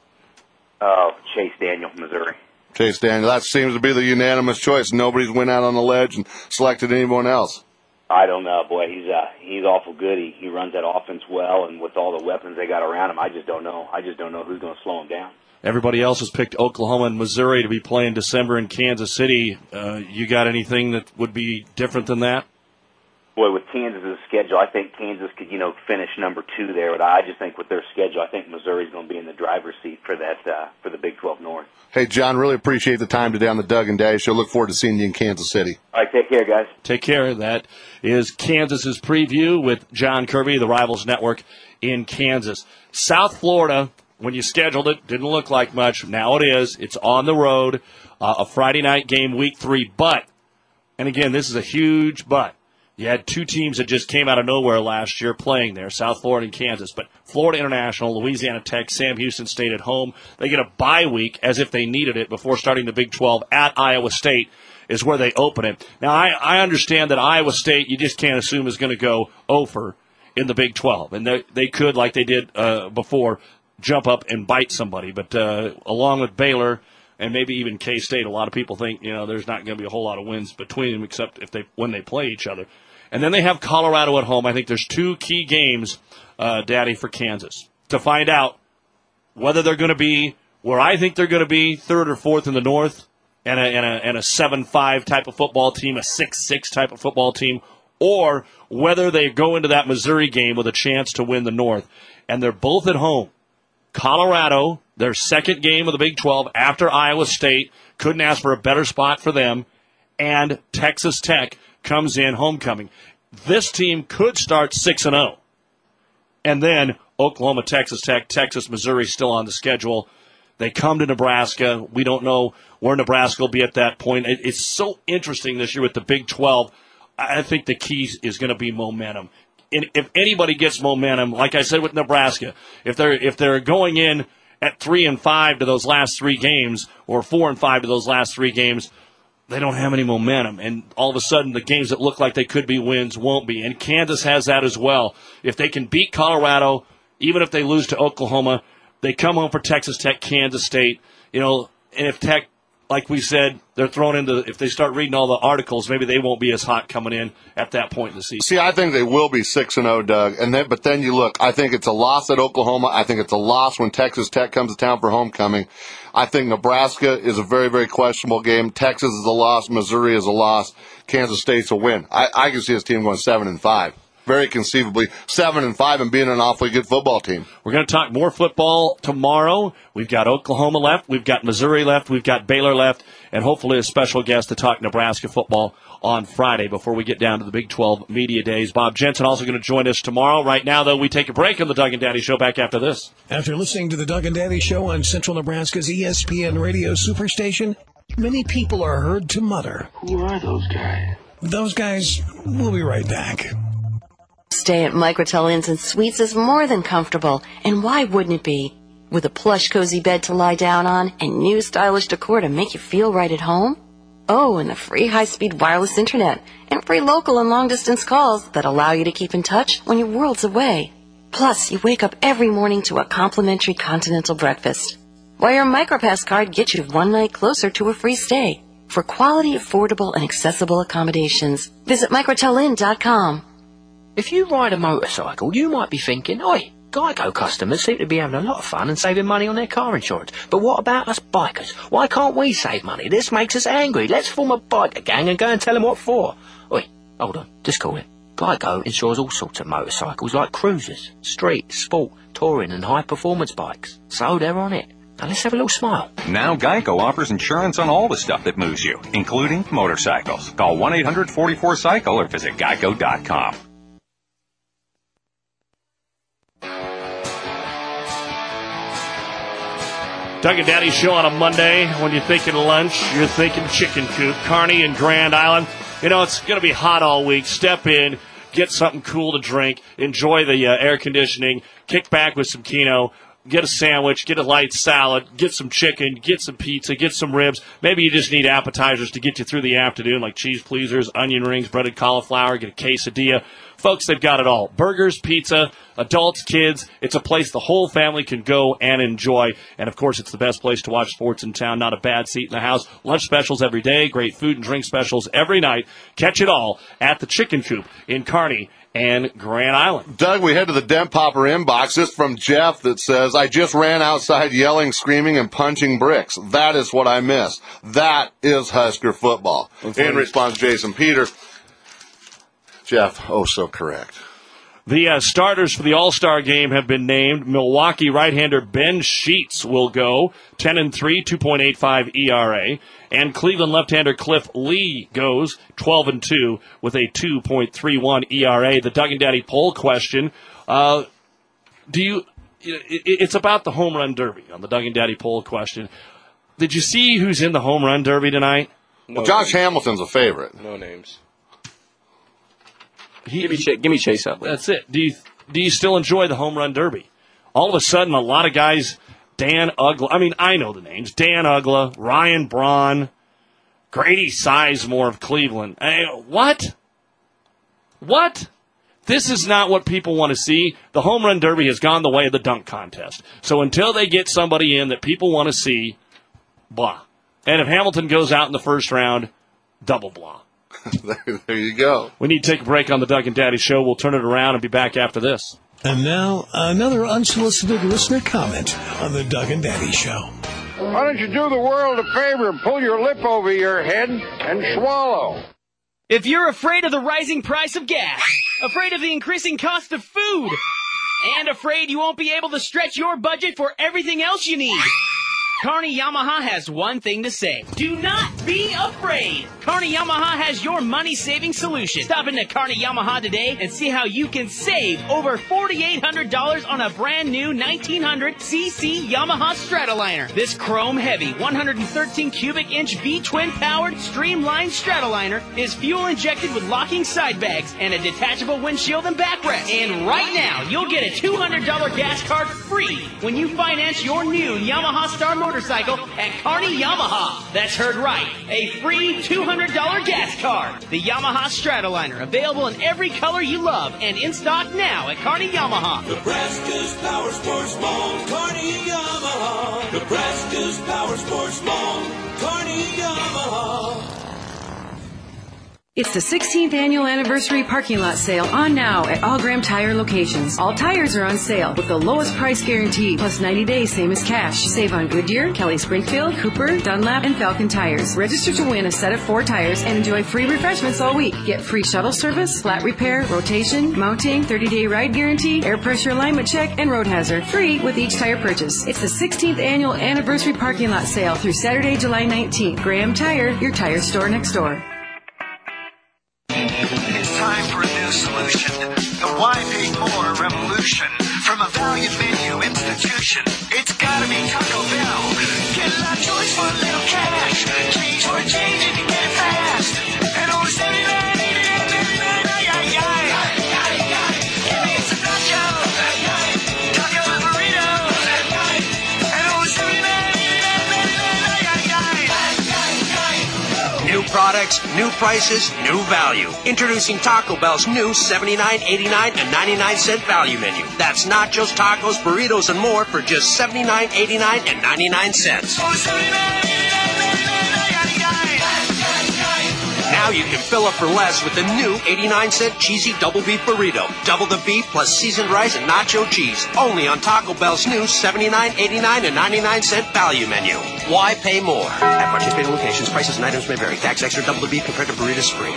[SPEAKER 15] Oh, uh, Chase Daniel, Missouri.
[SPEAKER 3] Chase Daniel. That seems to be the unanimous choice. Nobody's went out on the ledge and selected anyone else.
[SPEAKER 15] I don't know, boy. He's uh, he's awful good. He he runs that offense well, and with all the weapons they got around him, I just don't know. I just don't know who's going to slow him down.
[SPEAKER 2] Everybody else has picked Oklahoma and Missouri to be playing December in Kansas City. Uh, you got anything that would be different than that?
[SPEAKER 15] Boy, with Kansas' schedule, I think Kansas could, you know, finish number two there. But I just think with their schedule, I think Missouri's going to be in the driver's seat for that uh, for the Big twelve North.
[SPEAKER 3] Hey, John, really appreciate the time today on the Doug and Daddy Show. Look forward to seeing you in Kansas City.
[SPEAKER 15] All right, take care, guys.
[SPEAKER 2] Take care. That is Kansas's preview with John Kirby, the Rivals Network in Kansas. South Florida, when you scheduled it, didn't look like much. Now it is. It's on the road, uh, a Friday night game, week three. But, and again, this is a huge but. You had two teams that just came out of nowhere last year playing there, South Florida and Kansas. But Florida International, Louisiana Tech, Sam Houston State at home. They get a bye week as if they needed it before starting the Big twelve at Iowa State is where they open it. Now, I, I understand that Iowa State, you just can't assume is going to go over in the Big twelve. And they, they could, like they did uh, before, jump up and bite somebody. But uh, along with Baylor and maybe even K-State, a lot of people think, you know, there's not going to be a whole lot of wins between them except if they when they play each other. And then they have Colorado at home. I think there's two key games, uh, Daddy, for Kansas to find out whether they're going to be where I think they're going to be, third or fourth in the North, and a, and a, and a seven five type of football team, a six six type of football team, or whether they go into that Missouri game with a chance to win the North. And they're both at home. Colorado, their second game of the Big twelve after Iowa State, couldn't ask for a better spot for them, and Texas Tech comes in homecoming. This team could start six and oh. And then Oklahoma, Texas Tech, Texas, Missouri still on the schedule. They come to Nebraska. We don't know where Nebraska will be at that point. It's so interesting this year with the Big twelve. I think the key is going to be momentum. And if anybody gets momentum, like I said with Nebraska, if they're if they're going in at three and five to those last three games, or four and five to those last three games, they don't have any momentum, and all of a sudden the games that look like they could be wins won't be. And Kansas has that as well. If they can beat Colorado, even if they lose to Oklahoma, they come home for Texas Tech, Kansas State. You know, and if Tech, like we said, they're thrown into, if they start reading all the articles, maybe they won't be as hot coming in at that point in the season.
[SPEAKER 3] See, I think they will be six and oh, Doug. And then, but then you look, I think it's a loss at Oklahoma. I think it's a loss when Texas Tech comes to town for homecoming. I think Nebraska is a very, very questionable game. Texas is a loss. Missouri is a loss. Kansas State's a win. I, I can see this team going seven and five. Very conceivably, seven and five and being an awfully good football team.
[SPEAKER 2] We're going to talk more football tomorrow. We've got Oklahoma left. We've got Missouri left. We've got Baylor left. And hopefully a special guest to talk Nebraska football on Friday before we get down to the Big twelve Media Days. Bob Jensen also going to join us tomorrow. Right now, though, we take a break on the Doug and Daddy Show. Back after this.
[SPEAKER 1] After listening to the Doug and Daddy Show on Central Nebraska's E S P N Radio Superstation, many people are heard to mutter,
[SPEAKER 16] "Who are those guys?"
[SPEAKER 1] Those guys, we'll be right back.
[SPEAKER 17] Stay at Microtel Inns and Suites is more than comfortable, and why wouldn't it be? With a plush, cozy bed to lie down on and new stylish decor to make you feel right at home. Oh, and the free high-speed wireless internet and free local and long-distance calls that allow you to keep in touch when you're worlds away. Plus, you wake up every morning to a complimentary continental breakfast. Why, your MicroPass card gets you one night closer to a free stay. For quality, affordable, and accessible accommodations, visit microtel inn dot com.
[SPEAKER 16] If you ride a motorcycle, you might be thinking, oi, Geico customers seem to be having a lot of fun and saving money on their car insurance. But what about us bikers? Why can't we save money? This makes us angry. Let's form a biker gang and go and tell them what for. Oi, hold on, just call it. Geico insures all sorts of motorcycles like cruisers, street, sport, touring and high-performance bikes. So they're on it. Now let's have a little smile.
[SPEAKER 18] Now Geico offers insurance on all the stuff that moves you, including motorcycles. Call one eight hundred forty-four cycle or visit geico dot com.
[SPEAKER 2] Doug and Daddy Show on a Monday. When you're thinking lunch, you're thinking chicken coop. Kearney and Grand Island. You know, it's going to be hot all week. Step in, get something cool to drink, enjoy the uh, air conditioning, kick back with some Keno, get a sandwich, get a light salad, get some chicken, get some pizza, get some ribs. Maybe you just need appetizers to get you through the afternoon, like cheese pleasers, onion rings, breaded cauliflower, get a quesadilla. Folks, they've got it all. Burgers, pizza, adults, kids. It's a place the whole family can go and enjoy. And, of course, it's the best place to watch sports in town. Not a bad seat in the house. Lunch specials every day. Great food and drink specials every night. Catch it all at the Chicken Coop in Kearney and Grand Island.
[SPEAKER 3] Doug, we head to the Dent Popper inbox. This from Jeff that says, I just ran outside yelling, screaming, and punching bricks. That is what I miss. That is Husker football. In response, Jason Peter. Jeff, oh, so correct.
[SPEAKER 2] The uh, starters for the All-Star game have been named. Milwaukee right-hander Ben Sheets will go, ten and three, two point eight five E R A. And Cleveland left-hander Cliff Lee goes, twelve and two, with a two point three one E R A. The Doug and Daddy poll question, uh, do you, it, it's about the home run derby on the Doug and Daddy poll question. Did you see who's in the home run derby tonight?
[SPEAKER 3] No well, Josh names. Hamilton's a favorite.
[SPEAKER 19] No names.
[SPEAKER 2] He,
[SPEAKER 19] give, me Ch- give me Chase Utley.
[SPEAKER 2] That's it. Do you do you still enjoy the home run derby? All of a sudden, a lot of guys, Dan Ugla, I mean, I know the names, Dan Ugla, Ryan Braun, Grady Sizemore of Cleveland. Hey, what? What? This is not what people want to see. The home run derby has gone the way of the dunk contest. So until they get somebody in that people want to see, blah. And if Hamilton goes out in the first round, double blah.
[SPEAKER 3] There you go.
[SPEAKER 2] We need to take a break on the Doug and Daddy Show. We'll turn it around and be back after this.
[SPEAKER 1] And now, another unsolicited listener comment on the Doug and Daddy Show.
[SPEAKER 20] Why don't you do the world a favor and pull your lip over your head and swallow?
[SPEAKER 12] If you're afraid of the rising price of gas, afraid of the increasing cost of food, and afraid you won't be able to stretch your budget for everything else you need, Kearney Yamaha has one thing to say. Do not be afraid. Kearney Yamaha has your money-saving solution. Stop into Kearney Yamaha today and see how you can save over four thousand eight hundred dollars on a brand new nineteen hundred c c Yamaha Stratoliner. This chrome-heavy one hundred thirteen cubic inch V-twin powered streamlined Stratoliner is fuel-injected with locking side bags and a detachable windshield and backrest. And right now, you'll get a two hundred dollars gas card free when you finance your new Yamaha Star motorcycle at Kearney Yamaha. That's heard right. A free two hundred dollars gas card. The Yamaha Stratoliner, available in every color you love and in stock now at Kearney Yamaha.
[SPEAKER 13] Nebraska's Power Sports Mall, Kearney Yamaha. Nebraska's Power Sports Mall, Kearney Yamaha.
[SPEAKER 21] It's the sixteenth annual anniversary parking lot sale on now at all Graham Tire locations. All tires are on sale with the lowest price guarantee plus ninety days same as cash. Save on Goodyear, Kelly Springfield, Cooper, Dunlap, and Falcon tires. Register to win a set of four tires and enjoy free refreshments all week. Get free shuttle service, flat repair, rotation, mounting, thirty-day ride guarantee, air pressure alignment check, and road hazard. Free with each tire purchase. It's the sixteenth annual anniversary parking lot sale through Saturday, July nineteenth. Graham Tire, your tire store next door.
[SPEAKER 22] It's time for a new solution. The Why Pay More revolution. From a valued menu institution, it's gotta be Taco Bell. Get a lot of choice for a little cash. Change for a change and you get it fast. And only seventy-nine eighty-nine ninety-nine. Give me some nachos. Taco and burritos. And only seventy-nine eighty-nine ninety-nine.
[SPEAKER 23] New products, new prices, new value. Introducing Taco Bell's new seventy-nine eighty-nine and ninety-nine cent value menu. That's nachos, tacos, burritos, and more for just seventy-nine eighty-nine and ninety-nine cents. Now you can fill up for less with the new eighty-nine cent cheesy double beef burrito. Double the beef plus seasoned rice and nacho cheese. Only on Taco Bell's new seventy-nine eighty-nine and ninety-nine cent value menu. Why pay more? At participating locations, prices and items may vary. Tax extra double the beef compared to burritos free.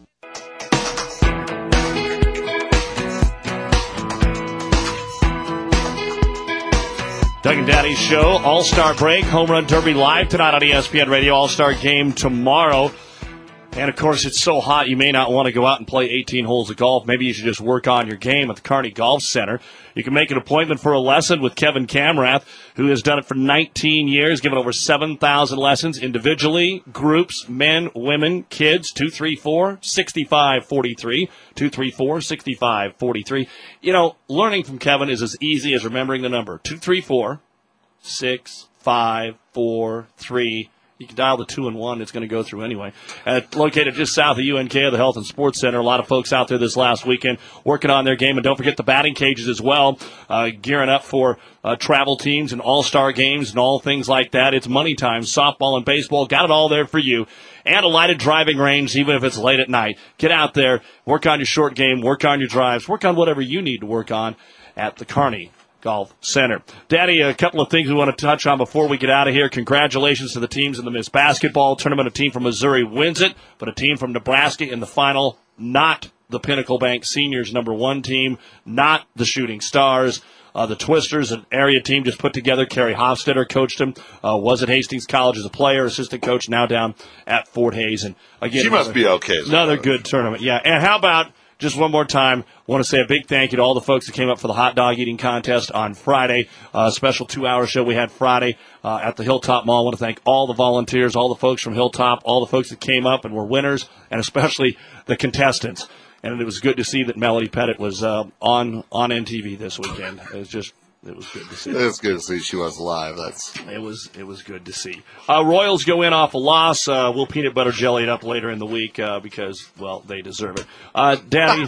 [SPEAKER 2] Doug and Daddy's Show, All-Star Break, Home Run Derby live tonight on E S P N Radio, All-Star Game tomorrow. And, of course, it's so hot you may not want to go out and play eighteen holes of golf. Maybe you should just work on your game at the Kearney Golf Center. You can make an appointment for a lesson with Kevin Camrath, who has done it for nineteen years, given over seven thousand lessons individually, groups, men, women, kids, two three four, six five four three, two three four, six five four three. You know, learning from Kevin is as easy as remembering the number, two three four, six five four three. You can dial the two and one. It's going to go through anyway. Uh, located just south of U N K of the Health and Sports Center. A lot of folks out there this last weekend working on their game. And don't forget the batting cages as well, uh, gearing up for uh, travel teams and all-star games and all things like that. It's money time. Softball and baseball. Got it all there for you. And a lighted driving range, even if it's late at night. Get out there. Work on your short game. Work on your drives. Work on whatever you need to work on at the Kearney Golf Center. Daddy, a couple of things we want to touch on before we get out of here. Congratulations to the teams in the Miss Basketball Tournament. A team from Missouri wins it, but a team from Nebraska in the final, not the Pinnacle Bank Seniors number one team, not the Shooting Stars. Uh, the Twisters, an area team just put together. Kerry Hofstetter coached him. Uh, was at Hastings College as a player, assistant coach, now down at Fort Hays. And again,
[SPEAKER 3] she must be okay.
[SPEAKER 2] Another good tournament. Yeah. And how about, just one more time, I want to say a big thank you to all the folks that came up for the hot dog eating contest on Friday. A uh, special two-hour show we had Friday uh, at the Hilltop Mall. I want to thank all the volunteers, all the folks from Hilltop, all the folks that came up and were winners, and especially the contestants. And it was good to see that Melody Pettit was uh, on on N T V this weekend. It was just it was good to see.
[SPEAKER 3] It's good to see she was live. That's
[SPEAKER 2] it was it was good to see. Uh, Royals go in off a loss. Uh, we'll peanut butter jelly it up later in the week uh, because well they deserve it. Uh, Daddy.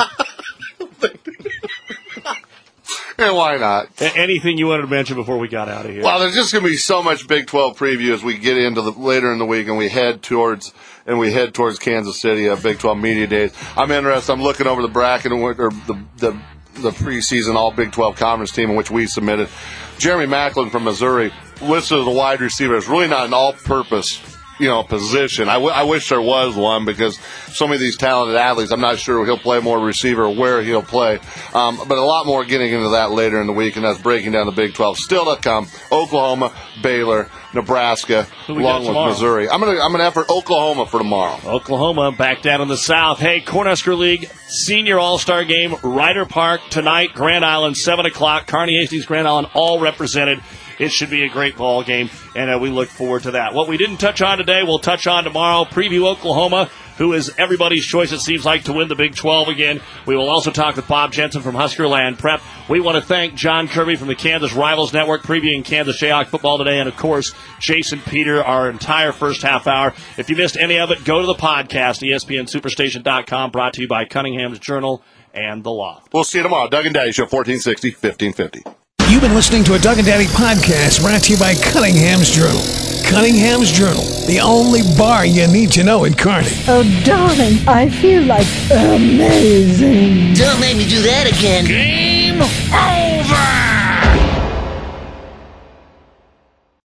[SPEAKER 3] And why not?
[SPEAKER 2] Anything you wanted to mention before we got out of here?
[SPEAKER 3] Well, there's just going to be so much Big twelve preview as we get into the later in the week and we head towards and we head towards Kansas City at Big twelve Media Days. I'm interested. I'm looking over the bracket or the the, the preseason All Big twelve Conference team in which we submitted. Jeremy Macklin from Missouri, listed as a wide receiver, is really not an all-purpose, you know, position. I, w- I wish there was one because so many of these talented athletes, I'm not sure he'll play more receiver or where he'll play. Um, but a lot more getting into that later in the week, and that's breaking down the Big twelve. Still to come, Oklahoma, Baylor, Nebraska, along with Missouri. I'm going to I'm gonna effort Oklahoma for tomorrow.
[SPEAKER 2] Oklahoma back down in the South. Hey, Cornhusker League Senior All-Star Game, Ryder Park tonight, Grand Island, seven o'clock. Kearney, Hastings, Grand Island, all represented. It should be a great ball game, and uh, we look forward to that. What we didn't touch on today, we'll touch on tomorrow. Preview Oklahoma, who is everybody's choice, it seems like, to win the Big twelve again. We will also talk with Bob Jensen from Huskerland Prep. We want to thank John Kirby from the Kansas Rivals Network, previewing Kansas Jayhawk football today, and, of course, Jason Peter, our entire first half hour. If you missed any of it, go to the podcast, E S P N Superstation dot com, brought to you by Cunningham's Journal and The Loft.
[SPEAKER 3] We'll see you tomorrow. Doug and Daddy Show, fourteen sixty, fifteen fifty.
[SPEAKER 1] You've been listening to a Doug and Daddy podcast brought to you by Cunningham's Journal. Cunningham's Journal, the only bar you need to know in Kearney.
[SPEAKER 4] Oh, darling, I feel like amazing.
[SPEAKER 5] Don't make me do that again.
[SPEAKER 1] Game over!